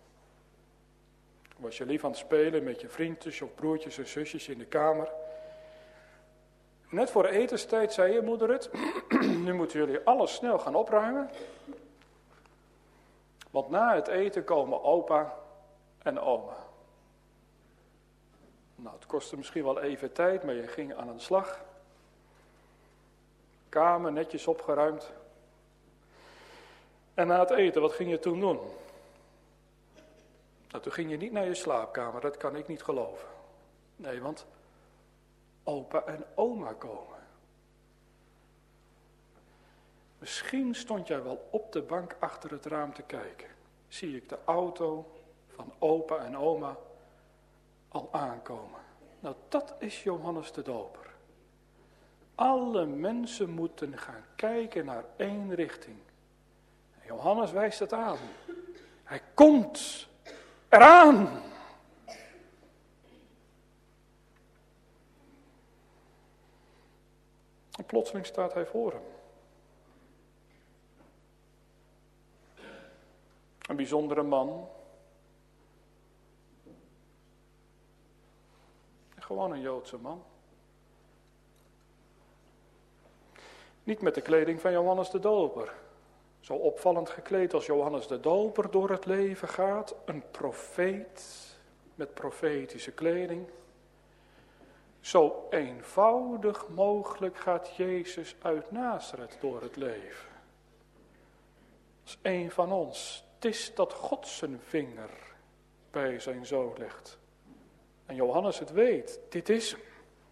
Was je lief aan het spelen met je vriendjes of broertjes en zusjes in de kamer. Net voor de etenstijd zei je moeder het. Nu moeten jullie alles snel gaan opruimen. Want na het eten komen opa en oma. Nou, het kostte misschien wel even tijd, maar je ging aan de slag. Kamer netjes opgeruimd. En na het eten, wat ging je toen doen? Nou, toen ging je niet naar je slaapkamer, dat kan ik niet geloven. Nee, want opa en oma komen. Misschien stond jij wel op de bank achter het raam te kijken. Zie ik de auto van opa en oma al aankomen. Nou, dat is Johannes de Doper. Alle mensen moeten gaan kijken naar één richting. En Johannes wijst het aan. Hij komt eraan. En plotseling staat hij voor hem. Een bijzondere man. Gewoon een Joodse man. Niet met de kleding van Johannes de Doper. Zo opvallend gekleed als Johannes de Doper door het leven gaat. Een profeet met profetische kleding. Zo eenvoudig mogelijk gaat Jezus uit Nazareth door het leven. Als een van ons. Het is dat God zijn vinger bij zijn zoon legt. En Johannes het weet, dit is hem.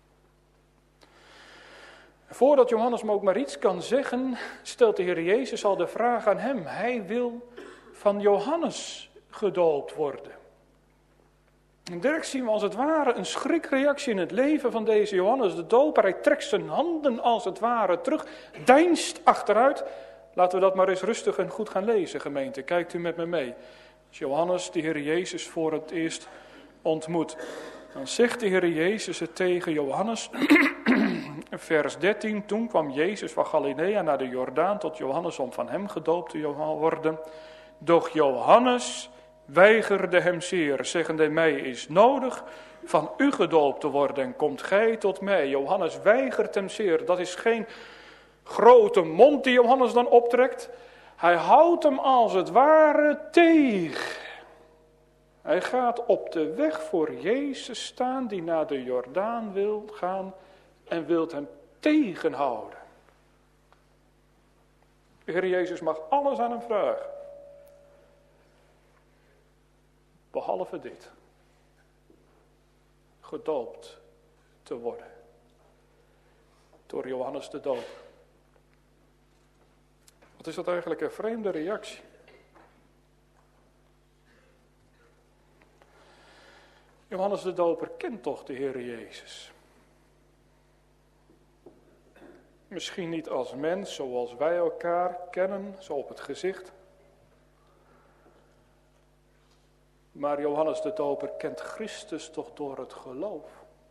En voordat Johannes me ook maar iets kan zeggen, stelt de Heer Jezus al de vraag aan hem. Hij wil van Johannes gedoopt worden. En direct zien we als het ware een schrikreactie in het leven van deze Johannes de Doper. Hij trekt zijn handen als het ware terug, deinst achteruit. Laten we dat maar eens rustig en goed gaan lezen, gemeente. Kijkt u met me mee. Als Johannes de Heer Jezus voor het eerst ontmoet, dan zegt de Heer Jezus het tegen Johannes. Vers 13, toen kwam Jezus van Galilea naar de Jordaan tot Johannes om van hem gedoopt te worden. Doch Johannes weigerde hem zeer, zeggende, mij is nodig van u gedoopt te worden en komt gij tot mij. Johannes weigert hem zeer. Dat is geen grote mond die Johannes dan optrekt. Hij houdt hem als het ware tegen. Hij gaat op de weg voor Jezus staan die naar de Jordaan wil gaan en wil hem tegenhouden. De Heer Jezus mag alles aan hem vragen. Behalve dit. Gedoopt te worden. Door Johannes de Doper. Wat is dat eigenlijk een vreemde reactie? Johannes de Doper kent toch de Heer Jezus. Misschien niet als mens zoals wij elkaar kennen, zo op het gezicht. Maar Johannes de Doper kent Christus toch door het geloof.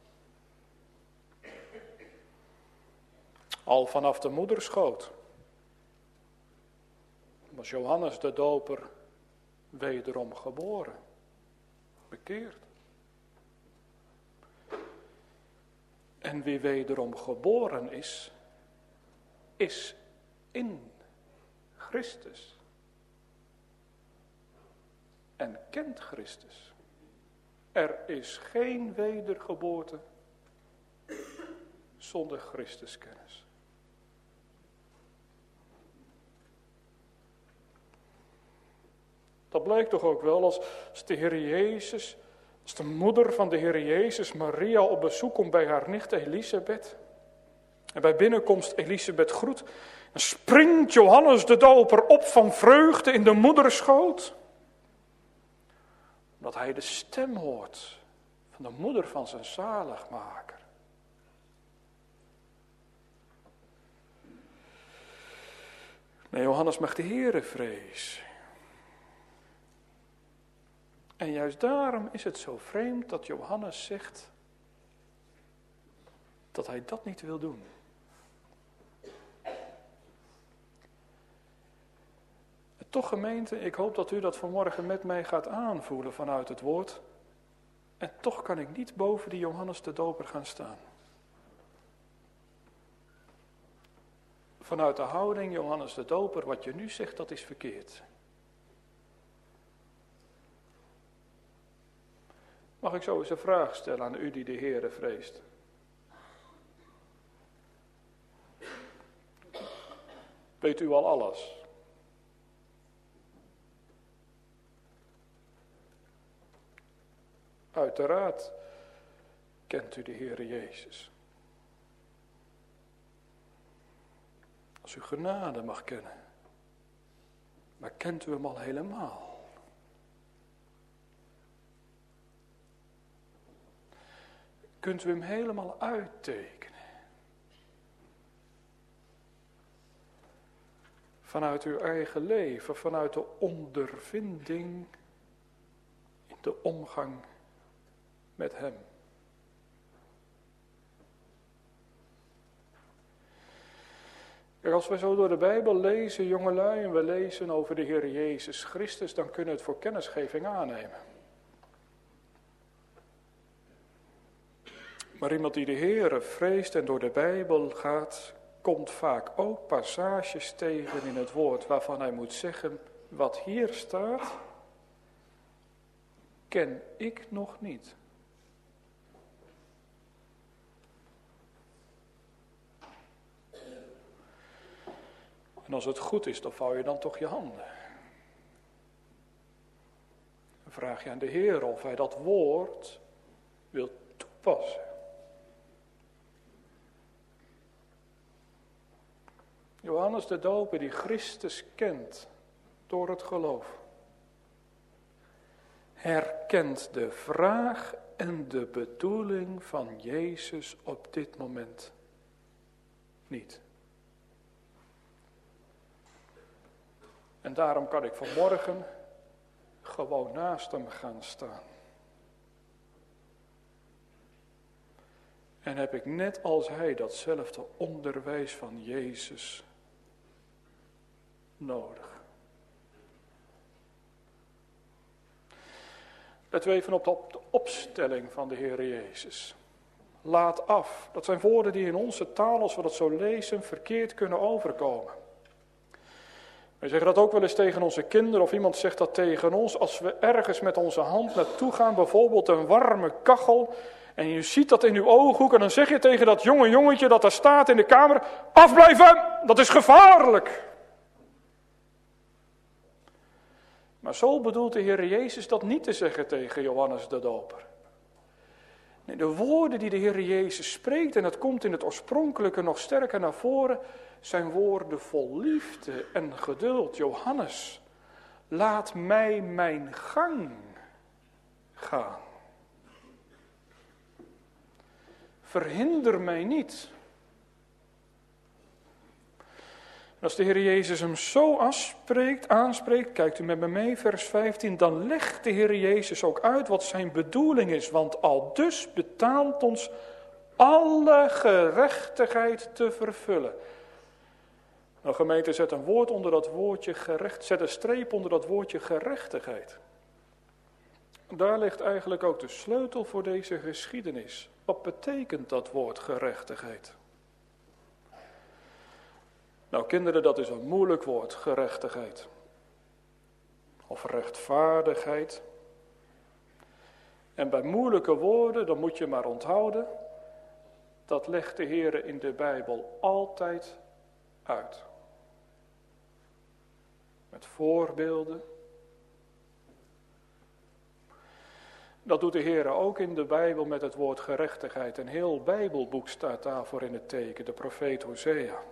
Al vanaf de moederschoot was Johannes de Doper wederom geboren, bekeerd. En wie wederom geboren is, is in Christus. en kent Christus. Er is geen wedergeboorte zonder Christuskennis. Dat blijkt toch ook wel als de Heer Jezus, als de moeder van de Heer Jezus, Maria, op bezoek komt bij haar nicht Elisabeth. En bij binnenkomst Elisabeth groet. En springt Johannes de Doper op van vreugde in de moederschoot. Omdat hij de stem hoort van de moeder van zijn zaligmaker. Nee, Johannes mag de Heere vrezen. En juist daarom is het zo vreemd dat Johannes zegt dat hij dat niet wil doen. En toch gemeente, ik hoop dat u dat vanmorgen met mij gaat aanvoelen vanuit het woord. En toch kan ik niet boven die Johannes de Doper gaan staan. Vanuit de houding Johannes de Doper, wat je nu zegt, dat is verkeerd. Mag ik zo eens een vraag stellen aan u die de Heere vreest? Weet u al alles? Uiteraard kent u de Heere Jezus. Als u genade mag kennen. Maar kent u hem al helemaal? Kunt u hem helemaal uittekenen? Vanuit uw eigen leven, vanuit de ondervinding in de omgang met hem. Kijk, als we zo door de Bijbel lezen, jongelui, en we lezen over de Heer Jezus Christus, dan kunnen we het voor kennisgeving aannemen. Maar iemand die de Heere vreest en door de Bijbel gaat, komt vaak ook passages tegen in het woord waarvan hij moet zeggen, wat hier staat, ken ik nog niet. En als het goed is, dan vouw je dan toch je handen. Dan vraag je aan de Heer of hij dat woord wil toepassen. Johannes de Doper die Christus kent door het geloof. Herkent de vraag en de bedoeling van Jezus op dit moment niet. En daarom kan ik vanmorgen gewoon naast hem gaan staan. En heb ik net als hij datzelfde onderwijs van Jezus nodig. Letten we even op de opstelling van de Heer Jezus. Laat af. Dat zijn woorden die in onze taal, als we dat zo lezen, verkeerd kunnen overkomen. We zeggen dat ook wel eens tegen onze kinderen, of iemand zegt dat tegen ons, als we ergens met onze hand naartoe gaan, bijvoorbeeld een warme kachel, en je ziet dat in uw ooghoek, en dan zeg je tegen dat jonge jongetje dat daar staat in de kamer, afblijven, dat is gevaarlijk. Maar zo bedoelt de Heer Jezus dat niet te zeggen tegen Johannes de Doper. Nee, de woorden die de Heer Jezus spreekt, en dat komt in het oorspronkelijke nog sterker naar voren, zijn woorden vol liefde en geduld. Johannes, laat mij mijn gang gaan. Verhinder mij niet. En als de Heer Jezus hem zo aanspreekt, kijkt u met me mee, vers 15, dan legt de Heer Jezus ook uit wat zijn bedoeling is, want aldus betaamt ons alle gerechtigheid te vervullen. Nou gemeente, zet een woord onder dat woordje zet een streep onder dat woordje gerechtigheid. Daar ligt eigenlijk ook de sleutel voor deze geschiedenis. Wat betekent dat woord gerechtigheid? Nou kinderen, dat is een moeilijk woord, gerechtigheid. of rechtvaardigheid. En bij moeilijke woorden, dan moet je maar onthouden, dat legt de Heer in de Bijbel altijd uit. Met voorbeelden. Dat doet de Heer ook in de Bijbel met het woord gerechtigheid. Een heel Bijbelboek staat daarvoor in het teken, de profeet Hosea.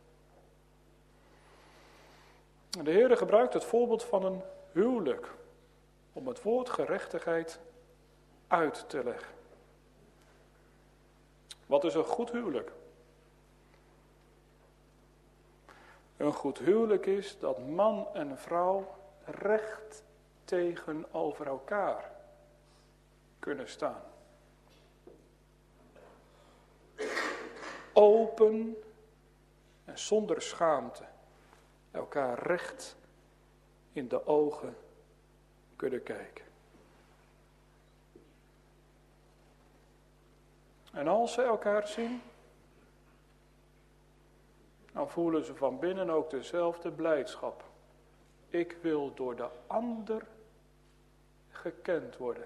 En de Heer gebruikt het voorbeeld van een huwelijk om het woord gerechtigheid uit te leggen. Wat is een goed huwelijk? Een goed huwelijk is dat man en vrouw recht tegenover elkaar kunnen staan. Open en zonder schaamte elkaar recht in de ogen kunnen kijken. En als ze elkaar zien, dan voelen ze van binnen ook dezelfde blijdschap. Ik wil door de ander gekend worden.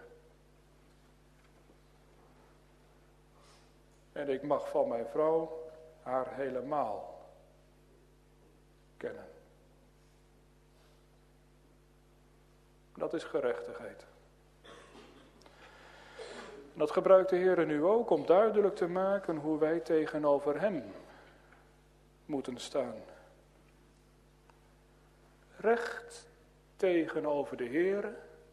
En ik mag van mijn vrouw haar helemaal kennen. Dat is gerechtigheid. En dat gebruikt de Heer nu ook om duidelijk te maken hoe wij tegenover hem moeten staan. Recht tegenover de Heer.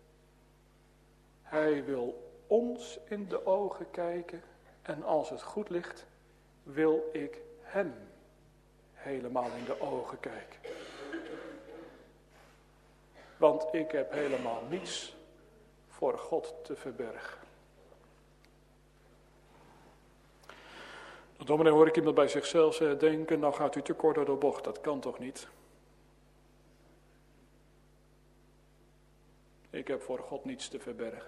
Hij wil ons in de ogen kijken en als het goed ligt, wil ik hem helemaal in de ogen kijken. Want ik heb helemaal niets voor God te verbergen. Dominee, hoor ik iemand bij zichzelf denken, nou gaat u te kort door de bocht, dat kan toch niet? Ik heb voor God niets te verbergen.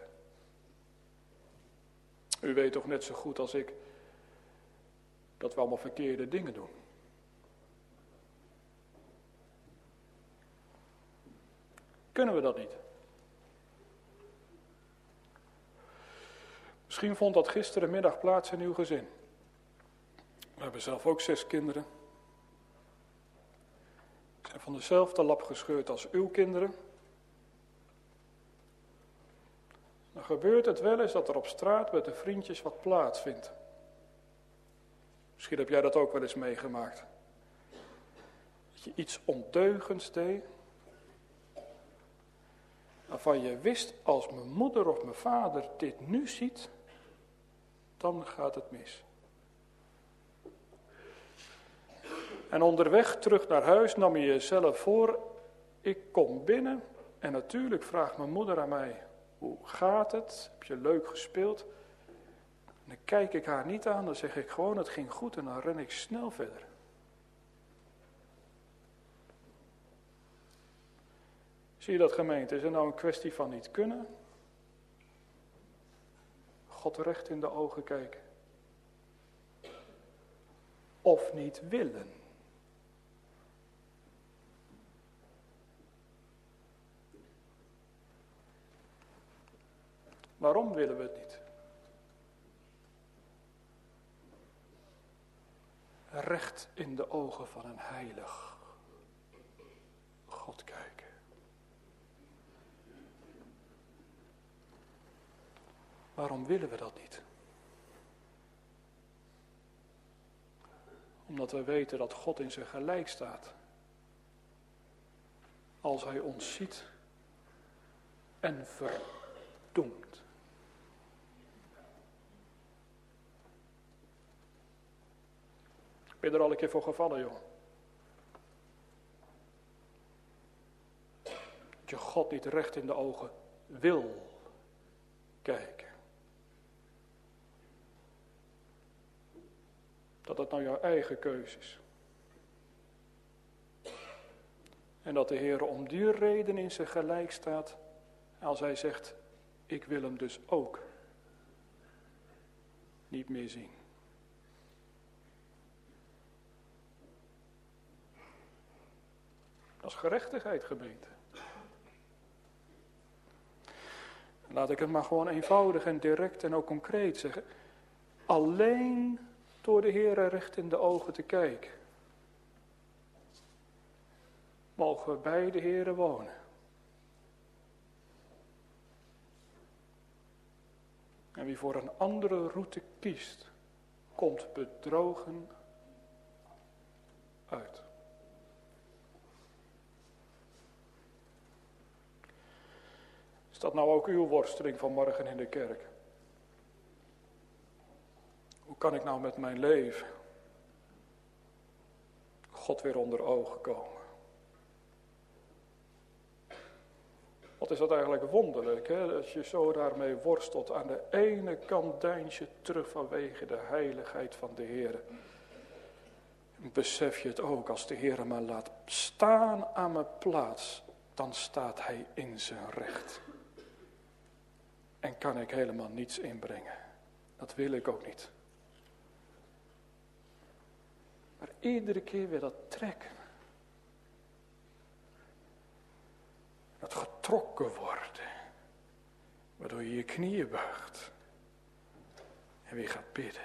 U weet toch net zo goed als ik dat we allemaal verkeerde dingen doen. Kunnen we dat niet? Misschien vond dat gisterenmiddag plaats in uw gezin. We hebben zelf ook 6 kinderen. Ze zijn van dezelfde lap gescheurd als uw kinderen. Dan gebeurt het wel eens dat er op straat met de vriendjes wat plaatsvindt. Misschien heb jij dat ook wel eens meegemaakt. Dat je iets ondeugends deed. Waarvan je wist, als mijn moeder of mijn vader dit nu ziet, dan gaat het mis. En onderweg terug naar huis nam je jezelf voor, ik kom binnen en natuurlijk vraagt mijn moeder aan mij, hoe gaat het? Heb je leuk gespeeld? En dan kijk ik haar niet aan, dan zeg ik gewoon, het ging goed en dan ren ik snel verder. Zie je dat, gemeente? Is het nou een kwestie van niet kunnen? God recht in de ogen kijken. Of niet willen. Waarom willen we het niet? Recht in de ogen van een heilig God kijken. Waarom willen we dat niet? Omdat we weten dat God in zijn gelijk staat. Als hij ons ziet en verdoemt. Ben je er al een keer voor gevallen, joh? Dat je God niet recht in de ogen wil kijken. Dat het nou jouw eigen keus is. En dat de Heer om die reden in zijn gelijk staat. Als hij zegt, ik wil hem dus ook niet meer zien. Dat is gerechtigheid, gemeente. Laat ik het maar gewoon eenvoudig en direct en ook concreet zeggen. Alleen door de Heere recht in de ogen te kijken, mogen we bij de Heere wonen. En wie voor een andere route kiest, komt bedrogen uit. Is dat nou ook uw worsteling vanmorgen in de kerk? Hoe kan ik nou met mijn leven God weer onder ogen komen? Wat is dat eigenlijk wonderlijk, hè? Dat je zo daarmee worstelt. Aan de ene kant deins je terug vanwege de heiligheid van de Heer. Besef je het ook, als de Heer me laat staan aan mijn plaats, dan staat Hij in zijn recht. En kan ik helemaal niets inbrengen. Dat wil ik ook niet. Maar iedere keer weer dat trekken. Dat getrokken worden. Waardoor je je knieën buigt. En weer gaat bidden.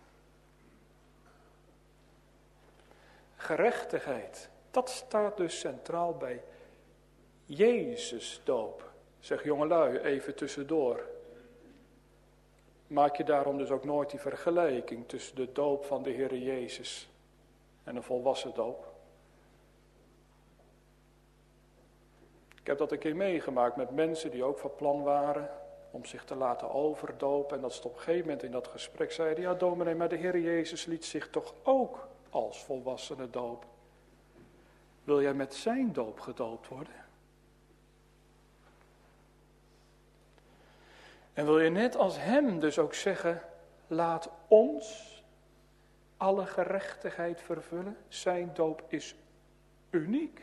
Gerechtigheid. Dat staat dus centraal bij Jezus doop. Zeg jongelui, even tussendoor. Maak je daarom dus ook nooit die vergelijking tussen de doop van de Heere Jezus en een volwassen doop. Ik heb dat een keer meegemaakt met mensen die ook van plan waren om zich te laten overdopen. En dat ze op een gegeven moment in dat gesprek zeiden, ja dominee, maar de Heere Jezus liet zich toch ook als volwassene doop. Wil jij met zijn doop gedoopt worden? En wil je net als hem dus ook zeggen, laat ons alle gerechtigheid vervullen? Zijn doop is uniek.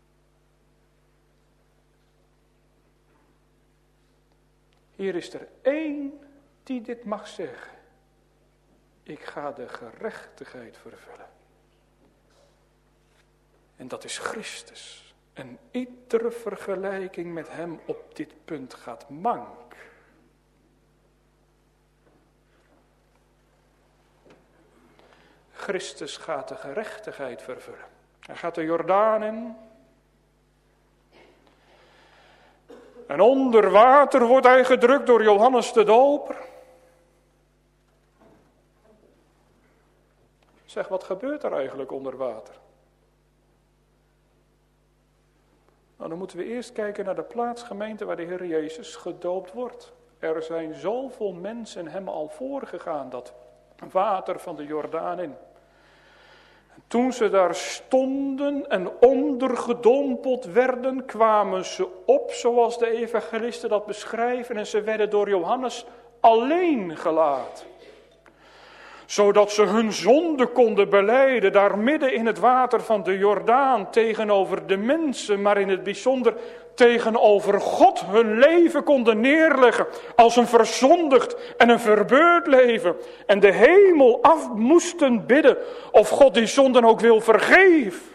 Hier is er één die dit mag zeggen. Ik ga de gerechtigheid vervullen. En dat is Christus. En iedere vergelijking met hem op dit punt gaat mank. Christus gaat de gerechtigheid vervullen. Hij gaat de Jordaan in. En onder water wordt hij gedrukt door Johannes de Doper. Zeg, wat gebeurt er eigenlijk onder water? Nou, dan moeten we eerst kijken naar de plaatsgemeente waar de Heer Jezus gedoopt wordt. Er zijn zoveel mensen hem al voorgegaan, dat water van de Jordaan in. En toen ze daar stonden en ondergedompeld werden, kwamen ze op, zoals de evangelisten dat beschrijven, en ze werden door Johannes alleen gelaten. Zodat ze hun zonde konden belijden, daar midden in het water van de Jordaan, tegenover de mensen, maar in het bijzonder tegenover God hun leven konden neerleggen als een verzondigd en een verbeurd leven. En de hemel af moesten bidden of God die zonden ook wil vergeven.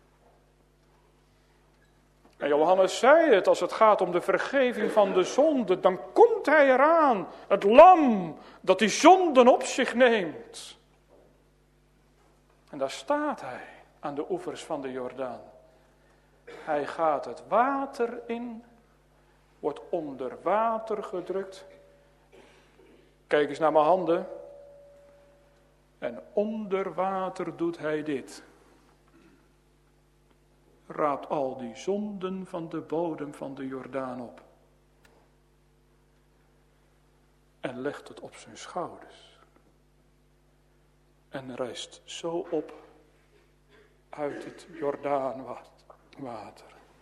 En Johannes zei het, als het gaat om de vergeving van de zonde, dan komt hij eraan, het lam dat die zonden op zich neemt. En daar staat hij aan de oevers van de Jordaan. Hij gaat het water in, wordt onder water gedrukt. Kijk eens naar mijn handen. En onder water doet hij dit. Raapt al die zonden van de bodem van de Jordaan op. En legt het op zijn schouders. En reist zo op uit het Jordaanwater.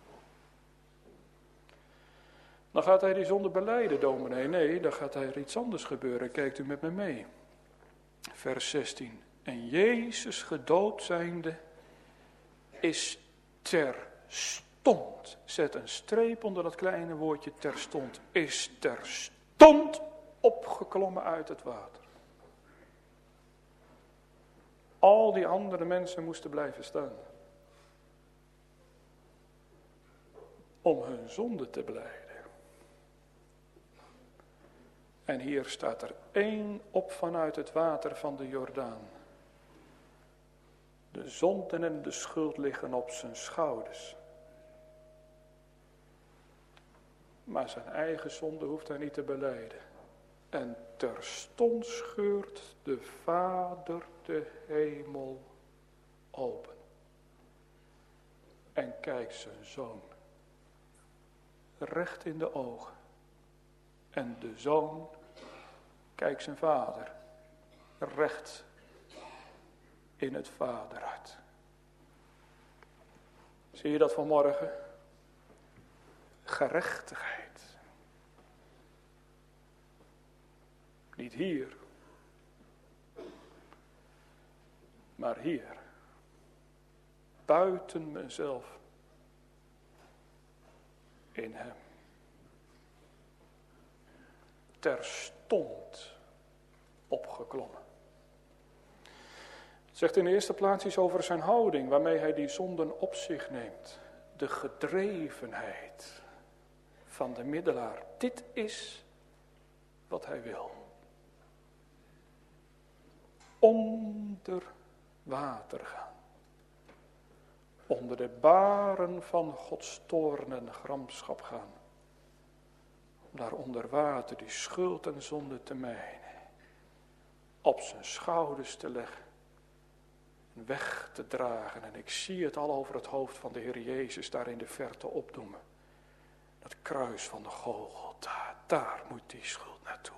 Dan gaat hij die zonde belijden, dominee. Nee, dan gaat er iets anders gebeuren. Kijkt u met me mee. Vers 16. En Jezus gedoopt zijnde is terstond. Zet een streep onder dat kleine woordje terstond. Is terstond opgeklommen uit het water. Al die andere mensen moesten blijven staan. Om hun zonde te belijden. En hier staat er 1 op vanuit het water van de Jordaan. De zonden en de schuld liggen op zijn schouders. Maar zijn eigen zonde hoeft hij niet te belijden. En terstond scheurt de Vader de hemel open. En kijkt zijn zoon recht in de ogen. En de zoon kijkt zijn vader recht in het vaderhart. Zie je dat vanmorgen? Gerechtigheid. Niet hier, maar hier. Buiten mezelf. In hem. Terstond opgeklommen. Het zegt in de eerste plaats iets over zijn houding, waarmee hij die zonden op zich neemt. De gedrevenheid van de middelaar. Dit is wat hij wil. Onder water gaan. Onder de baren van Gods toorn en gramschap gaan. Om daar onder water die schuld en zonde te mijnen. Op zijn schouders te leggen. En weg te dragen. En ik zie het al over het hoofd van de Heer Jezus daar in de verte opdoemen. Dat kruis van de Golgotha. Daar moet die schuld naartoe.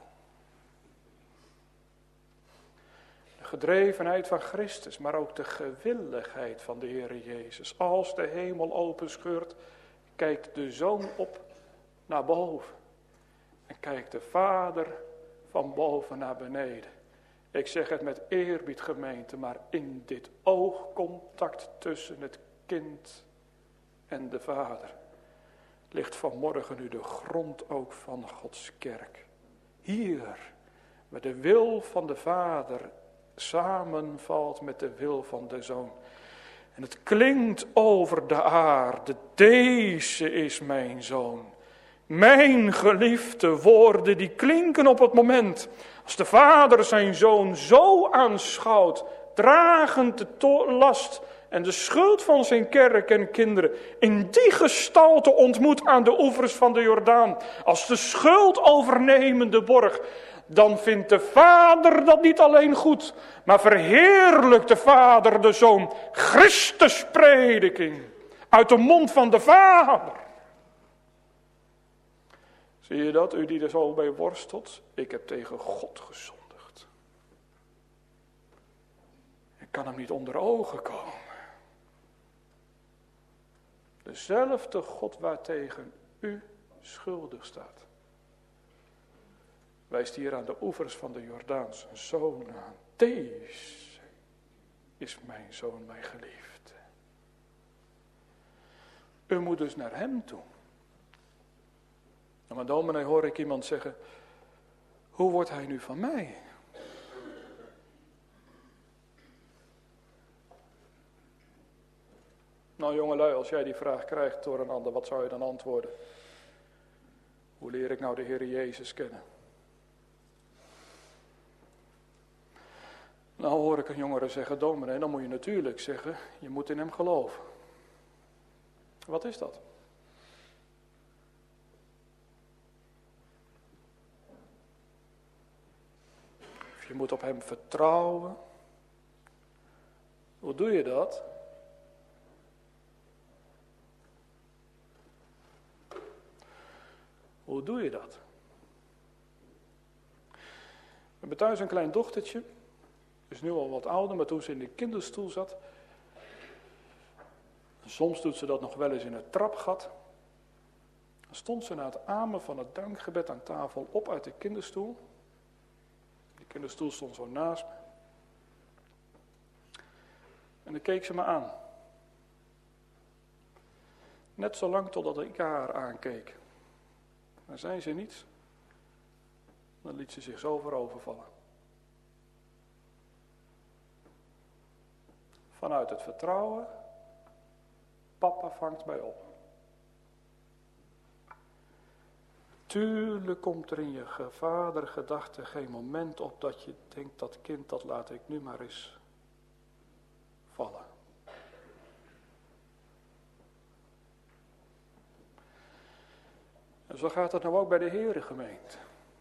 De gedrevenheid van Christus, maar ook de gewilligheid van de Heer Jezus. Als de hemel openscheurt, kijkt de Zoon op naar boven. En kijkt de Vader van boven naar beneden. Ik zeg het met eerbied, gemeente, maar in dit oogcontact tussen het kind en de Vader ligt vanmorgen nu de grond ook van Gods kerk. Hier, waar de wil van de Vader samenvalt met de wil van de Zoon. En het klinkt over de aarde, deze is mijn Zoon. Mijn geliefde woorden, die klinken op het moment als de Vader zijn Zoon zo aanschouwt, dragend de last en de schuld van zijn kerk en kinderen, in die gestalte ontmoet aan de oevers van de Jordaan, als de schuld overnemende borg, dan vindt de Vader dat niet alleen goed, maar verheerlijkt de Vader de Zoon. Christus prediking uit de mond van de Vader. Zie je dat, u die er zo mee worstelt? Ik heb tegen God gezondigd. Ik kan hem niet onder ogen komen. Dezelfde God waartegen u schuldig staat. Wijst hier aan de oevers van de Jordaan zijn zoon aan. Deze is mijn zoon, mijn geliefde. U moet dus naar hem toe. Maar dominee, hoor ik iemand zeggen, hoe wordt hij nu van mij? Nou jongelui, als jij die vraag krijgt door een ander, wat zou je dan antwoorden? Hoe leer ik nou de Heer Jezus kennen? Nou hoor ik een jongere zeggen, dominee, dan moet je natuurlijk zeggen, je moet in hem geloven. Wat is dat? Je moet op hem vertrouwen. Hoe doe je dat? Hoe doe je dat? We hebben thuis een klein dochtertje. Is nu al wat ouder, maar toen ze in de kinderstoel zat. Soms doet ze dat nog wel eens in het trapgat. Dan stond ze na het amen van het dankgebed aan tafel op uit de kinderstoel. Die kinderstoel stond zo naast me. En dan keek ze me aan. Net zo lang totdat ik haar aankeek. Dan zei ze niets. Dan liet ze zich zo voorovervallen. Vanuit het vertrouwen, papa vangt mij op. Tuurlijk komt er in je vadergedachte geen moment op dat je denkt, dat kind, dat laat ik nu maar eens vallen. En zo gaat het nou ook bij de Herengemeente.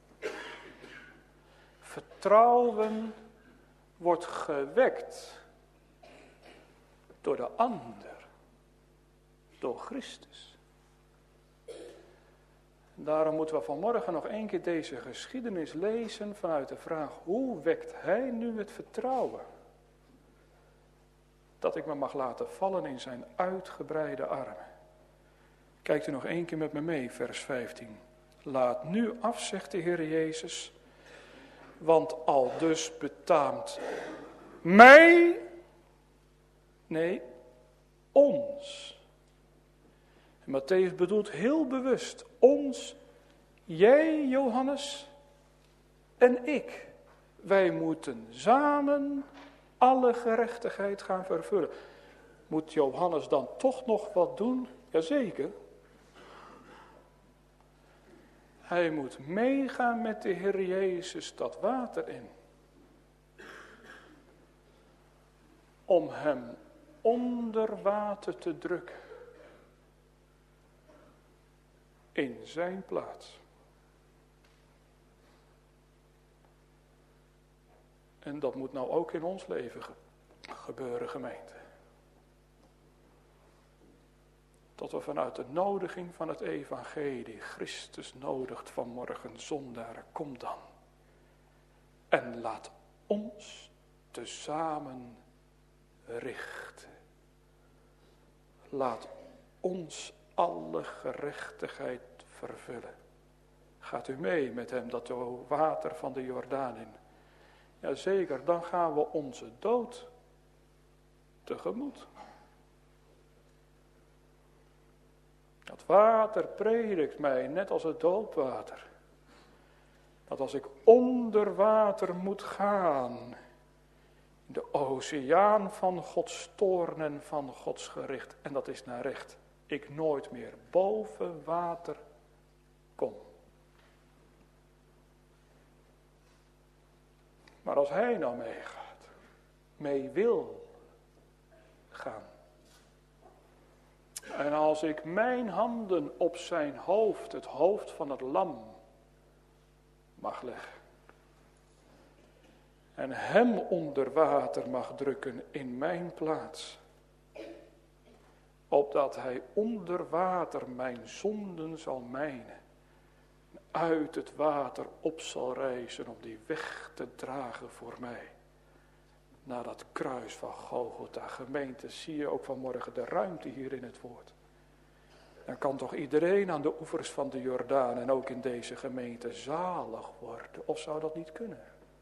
Vertrouwen wordt gewekt door de ander, door Christus. Daarom moeten we vanmorgen nog één keer deze geschiedenis lezen vanuit de vraag, hoe wekt hij nu het vertrouwen? Dat ik me mag laten vallen in zijn uitgebreide armen. Kijkt u nog één keer met me mee, vers 15. Laat nu af, zegt de Heer Jezus, want aldus betaamt mij, nee, ons. En Mattheüs bedoelt heel bewust ons, jij Johannes en ik. Wij moeten samen alle gerechtigheid gaan vervullen. Moet Johannes dan toch nog wat doen? Jazeker. Hij moet meegaan met de Heer Jezus dat water in. Om hem onder water te drukken. In zijn plaats. En dat moet nou ook in ons leven gebeuren, gemeente. Dat we vanuit de nodiging van het evangelie Christus nodigt vanmorgen, zondaren, kom dan. En laat ons tezamen richten. Laat ons alle gerechtigheid vervullen. Gaat u mee met hem dat water van de Jordaan in? Jazeker, dan gaan we onze dood tegemoet. Dat water predikt mij, net als het doopwater. Dat als ik onder water moet gaan, in de oceaan van Gods toorn en van Gods gericht, en dat is naar recht, ik nooit meer boven water kom. Maar als hij nou meegaat, mee wil gaan. En als ik mijn handen op zijn hoofd, het hoofd van het lam, mag leggen. En hem onder water mag drukken in mijn plaats. Opdat hij onder water mijn zonden zal mijnen. Uit het water op zal reizen om die weg te dragen voor mij. Naar dat kruis van Golgotha. Gemeente, zie je ook vanmorgen de ruimte hier in het woord. Dan kan toch iedereen aan de oevers van de Jordaan en ook in deze gemeente zalig worden. Of zou dat niet kunnen?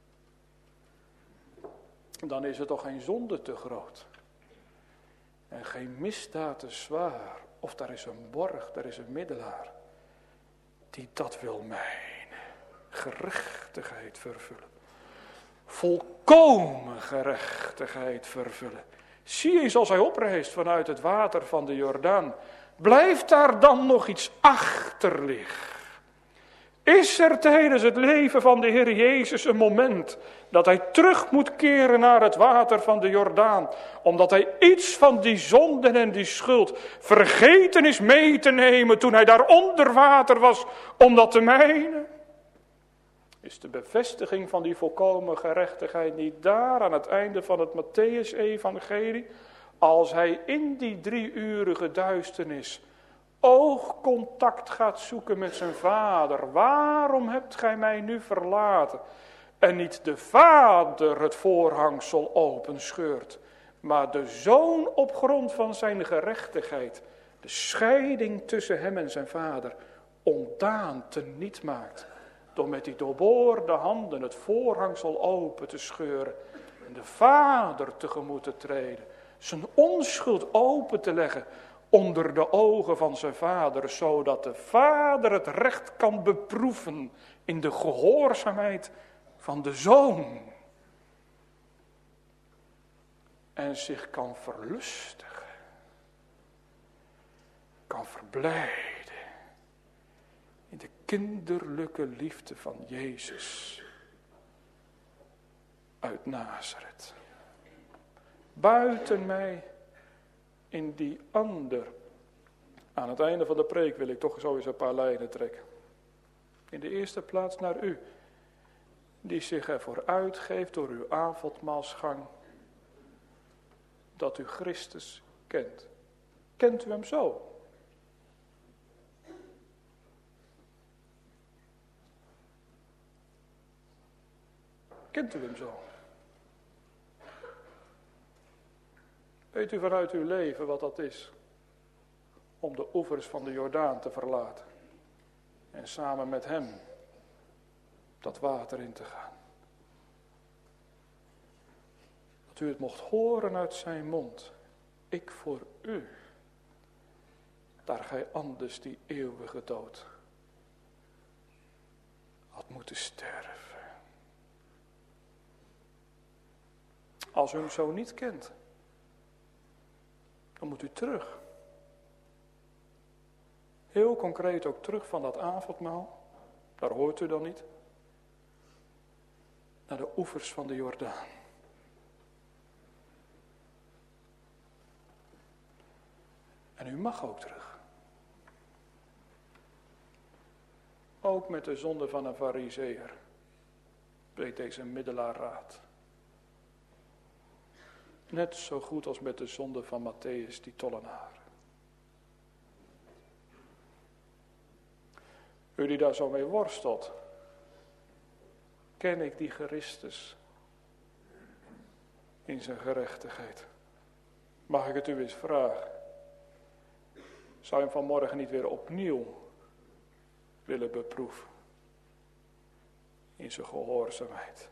Dan is er toch geen zonde te groot. En geen misdaad te zwaar. Of daar is een borg, daar is een middelaar. Die dat wil mijn gerechtigheid vervullen. Volkomen gerechtigheid vervullen. Zie eens als hij oprijst vanuit het water van de Jordaan. Blijft daar dan nog iets achter liggen? Is er tijdens het leven van de Heer Jezus een moment dat hij terug moet keren naar het water van de Jordaan, omdat hij iets van die zonden en die schuld vergeten is mee te nemen toen hij daar onder water was om dat te mijnen? Is de bevestiging van die volkomen gerechtigheid niet daar aan het einde van het Mattheüs-evangelie, als hij in die 3-urige duisternis oogcontact gaat zoeken met zijn vader. Waarom hebt gij mij nu verlaten? En niet de vader het voorhangsel openscheurt, maar de zoon op grond van zijn gerechtigheid de scheiding tussen hem en zijn vader ontdaan teniet maakt. Door met die doorboorde handen het voorhangsel open te scheuren en de vader tegemoet te treden. Zijn onschuld open te leggen onder de ogen van zijn vader, zodat de vader het recht kan beproeven in de gehoorzaamheid van de zoon. En zich kan verlustigen, kan verblijden in de kinderlijke liefde van Jezus uit Nazareth. Buiten mij in die ander. Aan het einde van de preek wil ik toch zo eens een paar lijnen trekken. In de eerste plaats naar u, die zich ervoor uitgeeft door uw avondmaalsgang, dat u Christus kent. Kent u hem zo? Kent u hem zo? Weet u vanuit uw leven wat dat is? Om de oevers van de Jordaan te verlaten. En samen met hem dat water in te gaan. Dat u het mocht horen uit zijn mond. Ik voor u. Daar gij anders die eeuwige dood had moeten sterven. Als u hem zo niet kent, dan moet u terug. Heel concreet ook terug van dat avondmaal. Daar hoort u dan niet. Naar de oevers van de Jordaan. En u mag ook terug. Ook met de zonde van een Farizeeër breekt deze middelaar raad. Net zo goed als met de zonde van Matthäus die tollenaar. U die daar zo mee worstelt, ken ik die Christus in zijn gerechtigheid? Mag ik het u eens vragen? Zou je hem vanmorgen niet weer opnieuw willen beproeven? In zijn gehoorzaamheid.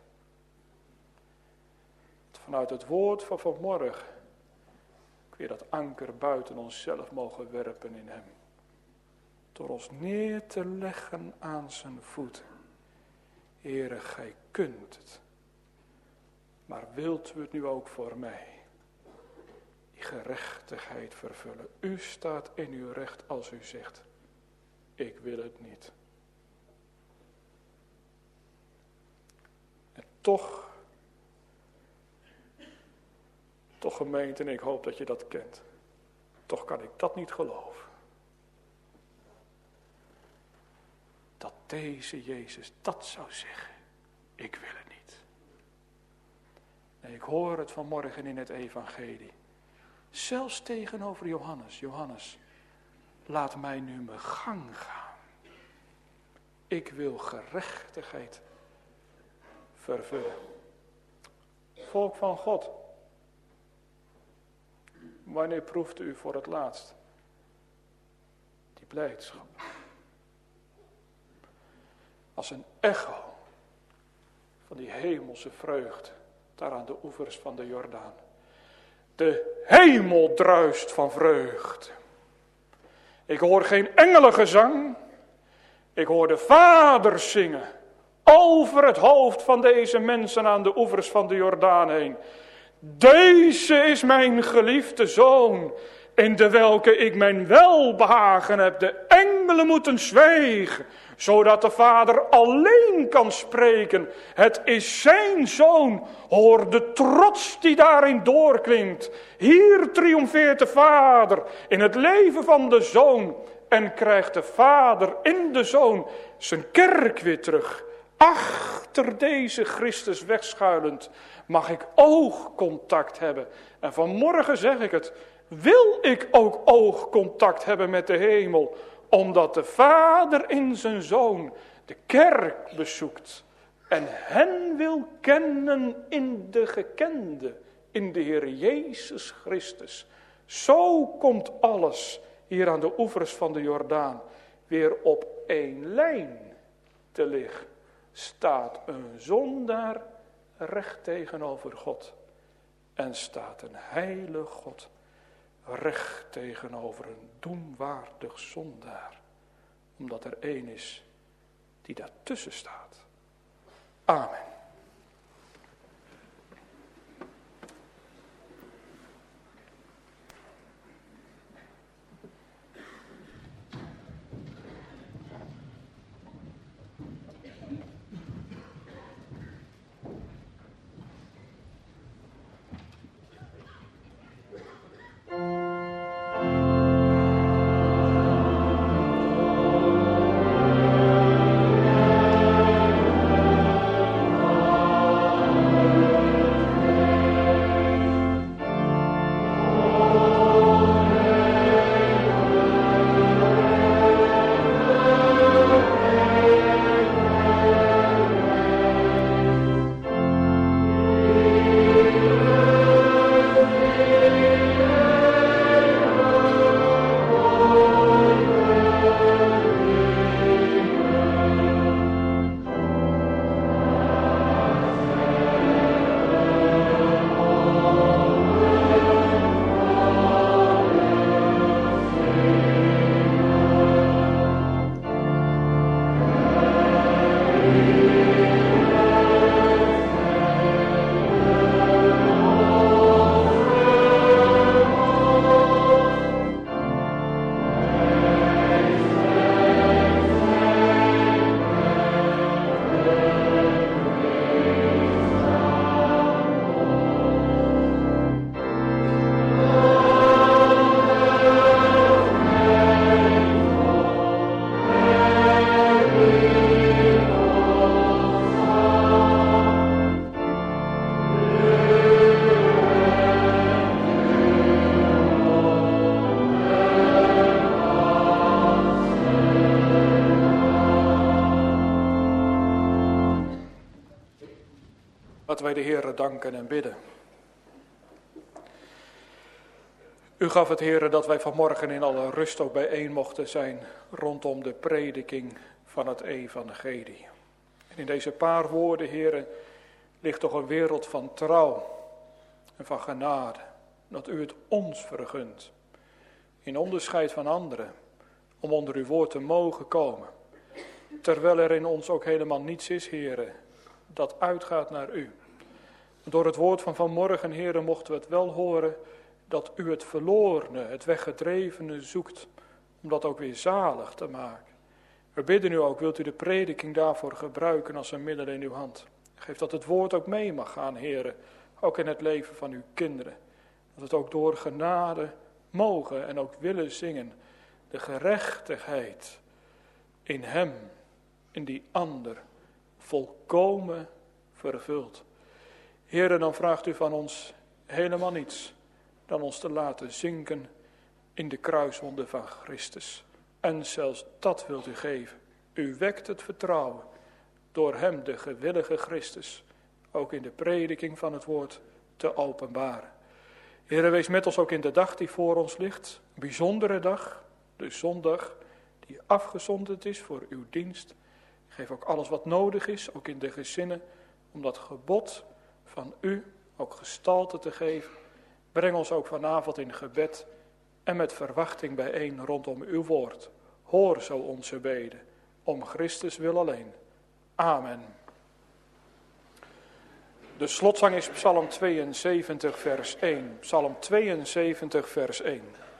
Vanuit het woord van vanmorgen weer dat anker buiten onszelf mogen werpen in hem. Door ons neer te leggen aan zijn voeten. Heere, gij kunt het. Maar wilt u het nu ook voor mij? Die gerechtigheid vervullen. U staat in uw recht als u zegt, ik wil het niet. En toch gemeente, en ik hoop dat je dat kent. Toch kan ik dat niet geloven. Dat deze Jezus dat zou zeggen. Ik wil het niet. Nee, ik hoor het vanmorgen in het evangelie. Zelfs tegenover Johannes. Johannes, laat mij nu mijn gang gaan. Ik wil gerechtigheid vervullen. Volk van God. Wanneer proeft u voor het laatst die blijdschap? Als een echo van die hemelse vreugde daar aan de oevers van de Jordaan. De hemel druist van vreugde. Ik hoor geen engelengezang. Ik hoor de Vader zingen over het hoofd van deze mensen aan de oevers van de Jordaan heen. Deze is mijn geliefde zoon, in de welke ik mijn welbehagen heb. De engelen moeten zwijgen, zodat de Vader alleen kan spreken. Het is zijn zoon, hoor de trots die daarin doorklinkt. Hier triomfeert de Vader in het leven van de zoon. En krijgt de Vader in de zoon zijn kerk weer terug. Achter deze Christus wegschuilend mag ik oogcontact hebben. En vanmorgen zeg ik het, wil ik ook oogcontact hebben met de hemel. Omdat de Vader in zijn Zoon de kerk bezoekt. En hen wil kennen in de gekende, in de Heer Jezus Christus. Zo komt alles hier aan de oevers van de Jordaan weer op één lijn te liggen. Staat een zondaar recht tegenover God. En staat een heilig God recht tegenover een doemwaardig zondaar. Omdat er één is die daartussen staat. Amen. Laten wij de Heere danken en bidden. U gaf het, Heere, dat wij vanmorgen in alle rust ook bijeen mochten zijn rondom de prediking van het evangelie. En in deze paar woorden, Heere, ligt toch een wereld van trouw en van genade. Dat u het ons vergunt, in onderscheid van anderen, om onder uw woord te mogen komen. Terwijl er in ons ook helemaal niets is, Heere, dat uitgaat naar u. Door het woord van vanmorgen, Heere, mochten we het wel horen dat u het verlorene, het weggedrevene zoekt, om dat ook weer zalig te maken. We bidden u ook, wilt u de prediking daarvoor gebruiken als een middel in uw hand. Geef dat het woord ook mee mag gaan, Heere, ook in het leven van uw kinderen. Dat het ook door genade mogen en ook willen zingen, de gerechtigheid in hem, in die ander, volkomen vervuld. Heere, dan vraagt u van ons helemaal niets dan ons te laten zinken in de kruiswonde van Christus. En zelfs dat wilt u geven. U wekt het vertrouwen door hem, de gewillige Christus, ook in de prediking van het woord te openbaren. Heere, wees met ons ook in de dag die voor ons ligt. Een bijzondere dag, de zondag die afgezonderd is voor uw dienst. Geef ook alles wat nodig is, ook in de gezinnen, om dat gebod van u ook gestalte te geven. Breng ons ook vanavond in gebed en met verwachting bijeen rondom uw woord. Hoor zo onze beden, om Christus wil alleen. Amen. De slotzang is Psalm 72 vers 1. Psalm 72 vers 1.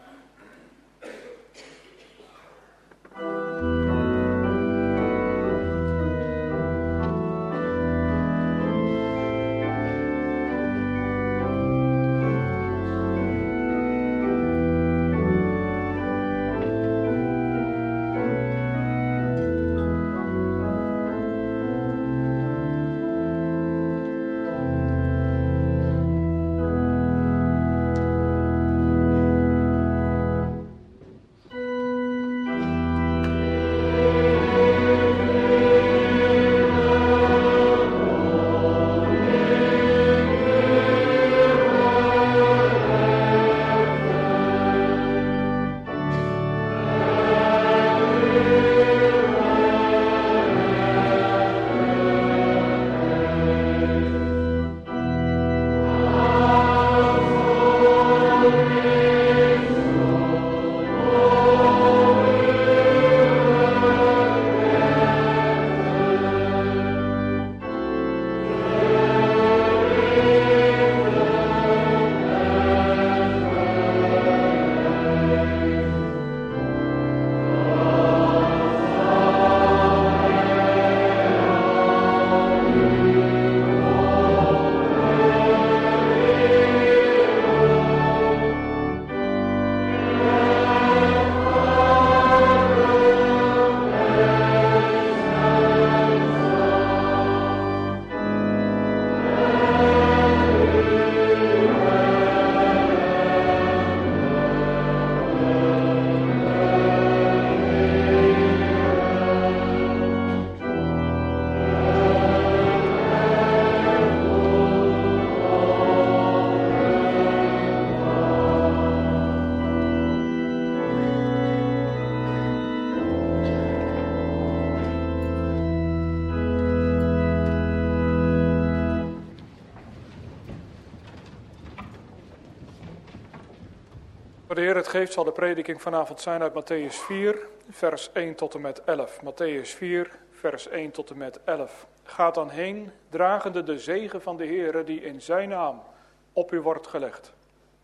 Voor de Heer het geeft zal de prediking vanavond zijn uit Mattheüs 4, vers 1 tot en met 11. Mattheüs 4, vers 1 tot en met 11. Gaat dan heen, dragende de zegen van de Heer die in zijn naam op u wordt gelegd.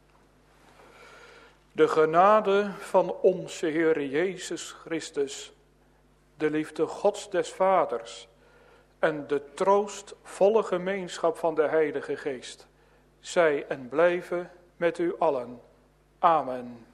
De genade van onze Heer Jezus Christus, de liefde Gods des Vaders en de troostvolle gemeenschap van de Heilige Geest, zij en blijven met u allen. Amen.